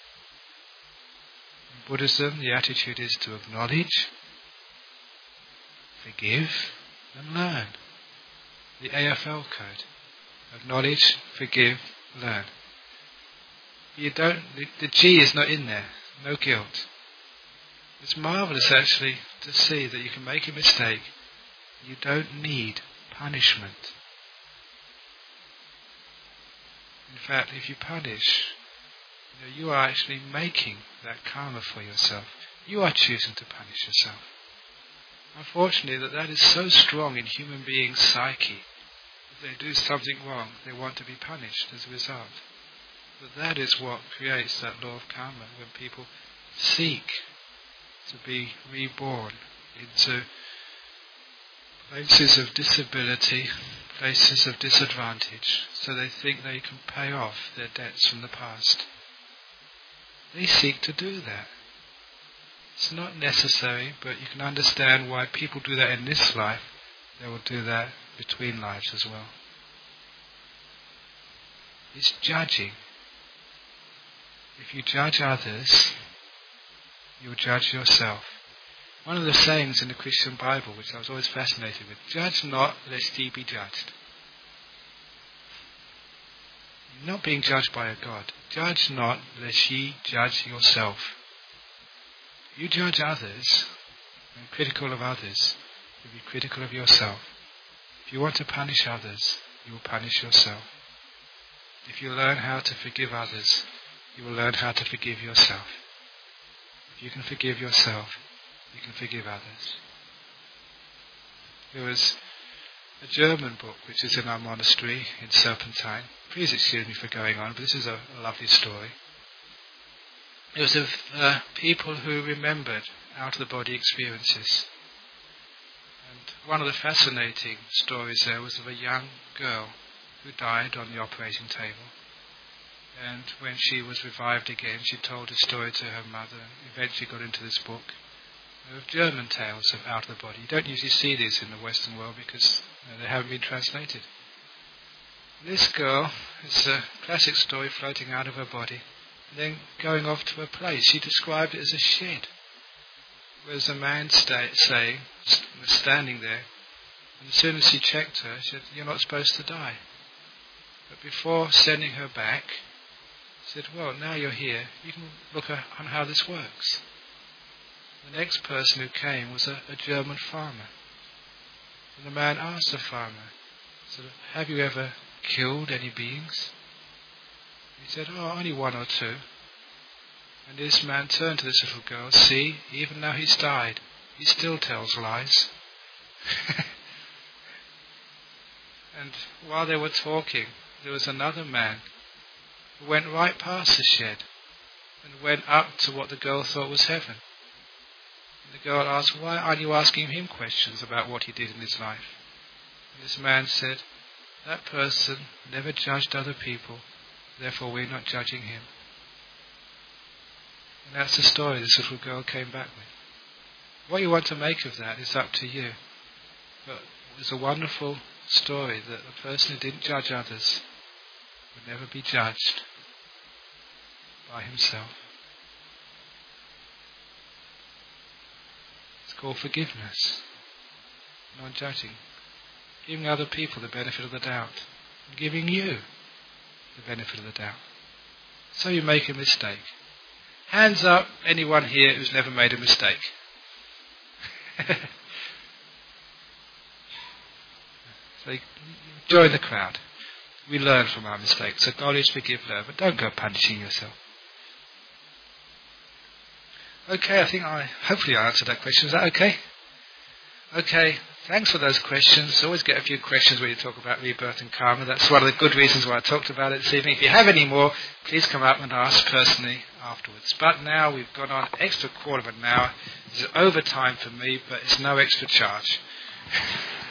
In Buddhism, the attitude is to acknowledge, forgive, and learn. The A F L code. Acknowledge, forgive, learn. You don't, the, the G is not in there, no guilt. It's marvellous actually to see that you can make a mistake. You don't need punishment. In fact, if you punish, you know, you are actually making that karma for yourself. You are choosing to punish yourself. Unfortunately, that that is so strong in human beings' psyche. If they do something wrong, they want to be punished as a result. But that is what creates that law of karma, when people seek to be reborn into places of disability, places of disadvantage, so they think they can pay off their debts from the past. They seek to do that. It's not necessary, but you can understand why people do that in this life. They will do that between lives as well. It's judging. If you judge others, you'll judge yourself. One of the sayings in the Christian Bible, which I was always fascinated with, judge not lest ye be judged. You're not being judged by a God. Judge not lest ye judge yourself. You judge others and critical of others, you'll be critical of yourself. If you want to punish others, you will punish yourself. If you learn how to forgive others, you will learn how to forgive yourself. If you can forgive yourself, you can forgive others. There was a German book which is in our monastery in Serpentine. Please excuse me for going on, but this is a, a lovely story. It was of uh, people who remembered out-of-the-body experiences. And one of the fascinating stories there was of a young girl who died on the operating table. And when she was revived again, she told a story to her mother and eventually got into this book of German tales of out-of-the-body. You don't usually see these in the Western world because you know, they haven't been translated. This girl, it's a classic story, floating out of her body, and then going off to a place. She described it as a shed. Whereas a man sta- saying, was standing there, and as soon as he checked her, she said, "You're not supposed to die." But before sending her back, he said, "Well, now you're here, you can look on how this works." The next person who came was a, a German farmer. And the man asked the farmer, said, "Have you ever killed any beings?" He said, "Oh, only one or two." And this man turned to this little girl, "See, even now he's died, he still tells lies." And while they were talking, there was another man who went right past the shed and went up to what the girl thought was heaven. And the girl asked, "Why aren't you asking him questions about what he did in his life?" And this man said, "That person never judged other people, therefore we're not judging him." And that's the story this little girl came back with. What you want to make of that is up to you. But it's a wonderful story that the person who didn't judge others would never be judged by himself. It's called forgiveness, non-judging, giving other people the benefit of the doubt, and giving you the benefit of the doubt. So you make a mistake. Hands up, anyone here who's never made a mistake? So join the crowd. We learn from our mistakes. Acknowledge, forgive, learn, but don't go punishing yourself. Okay, I think I hopefully I answered that question. Is that okay? Okay, thanks for those questions. Always get a few questions when you talk about rebirth and karma. That's one of the good reasons why I talked about it this evening. If you have any more, please come up and ask personally afterwards. But now we've gone on extra quarter of an hour. This is overtime for me, but it's no extra charge.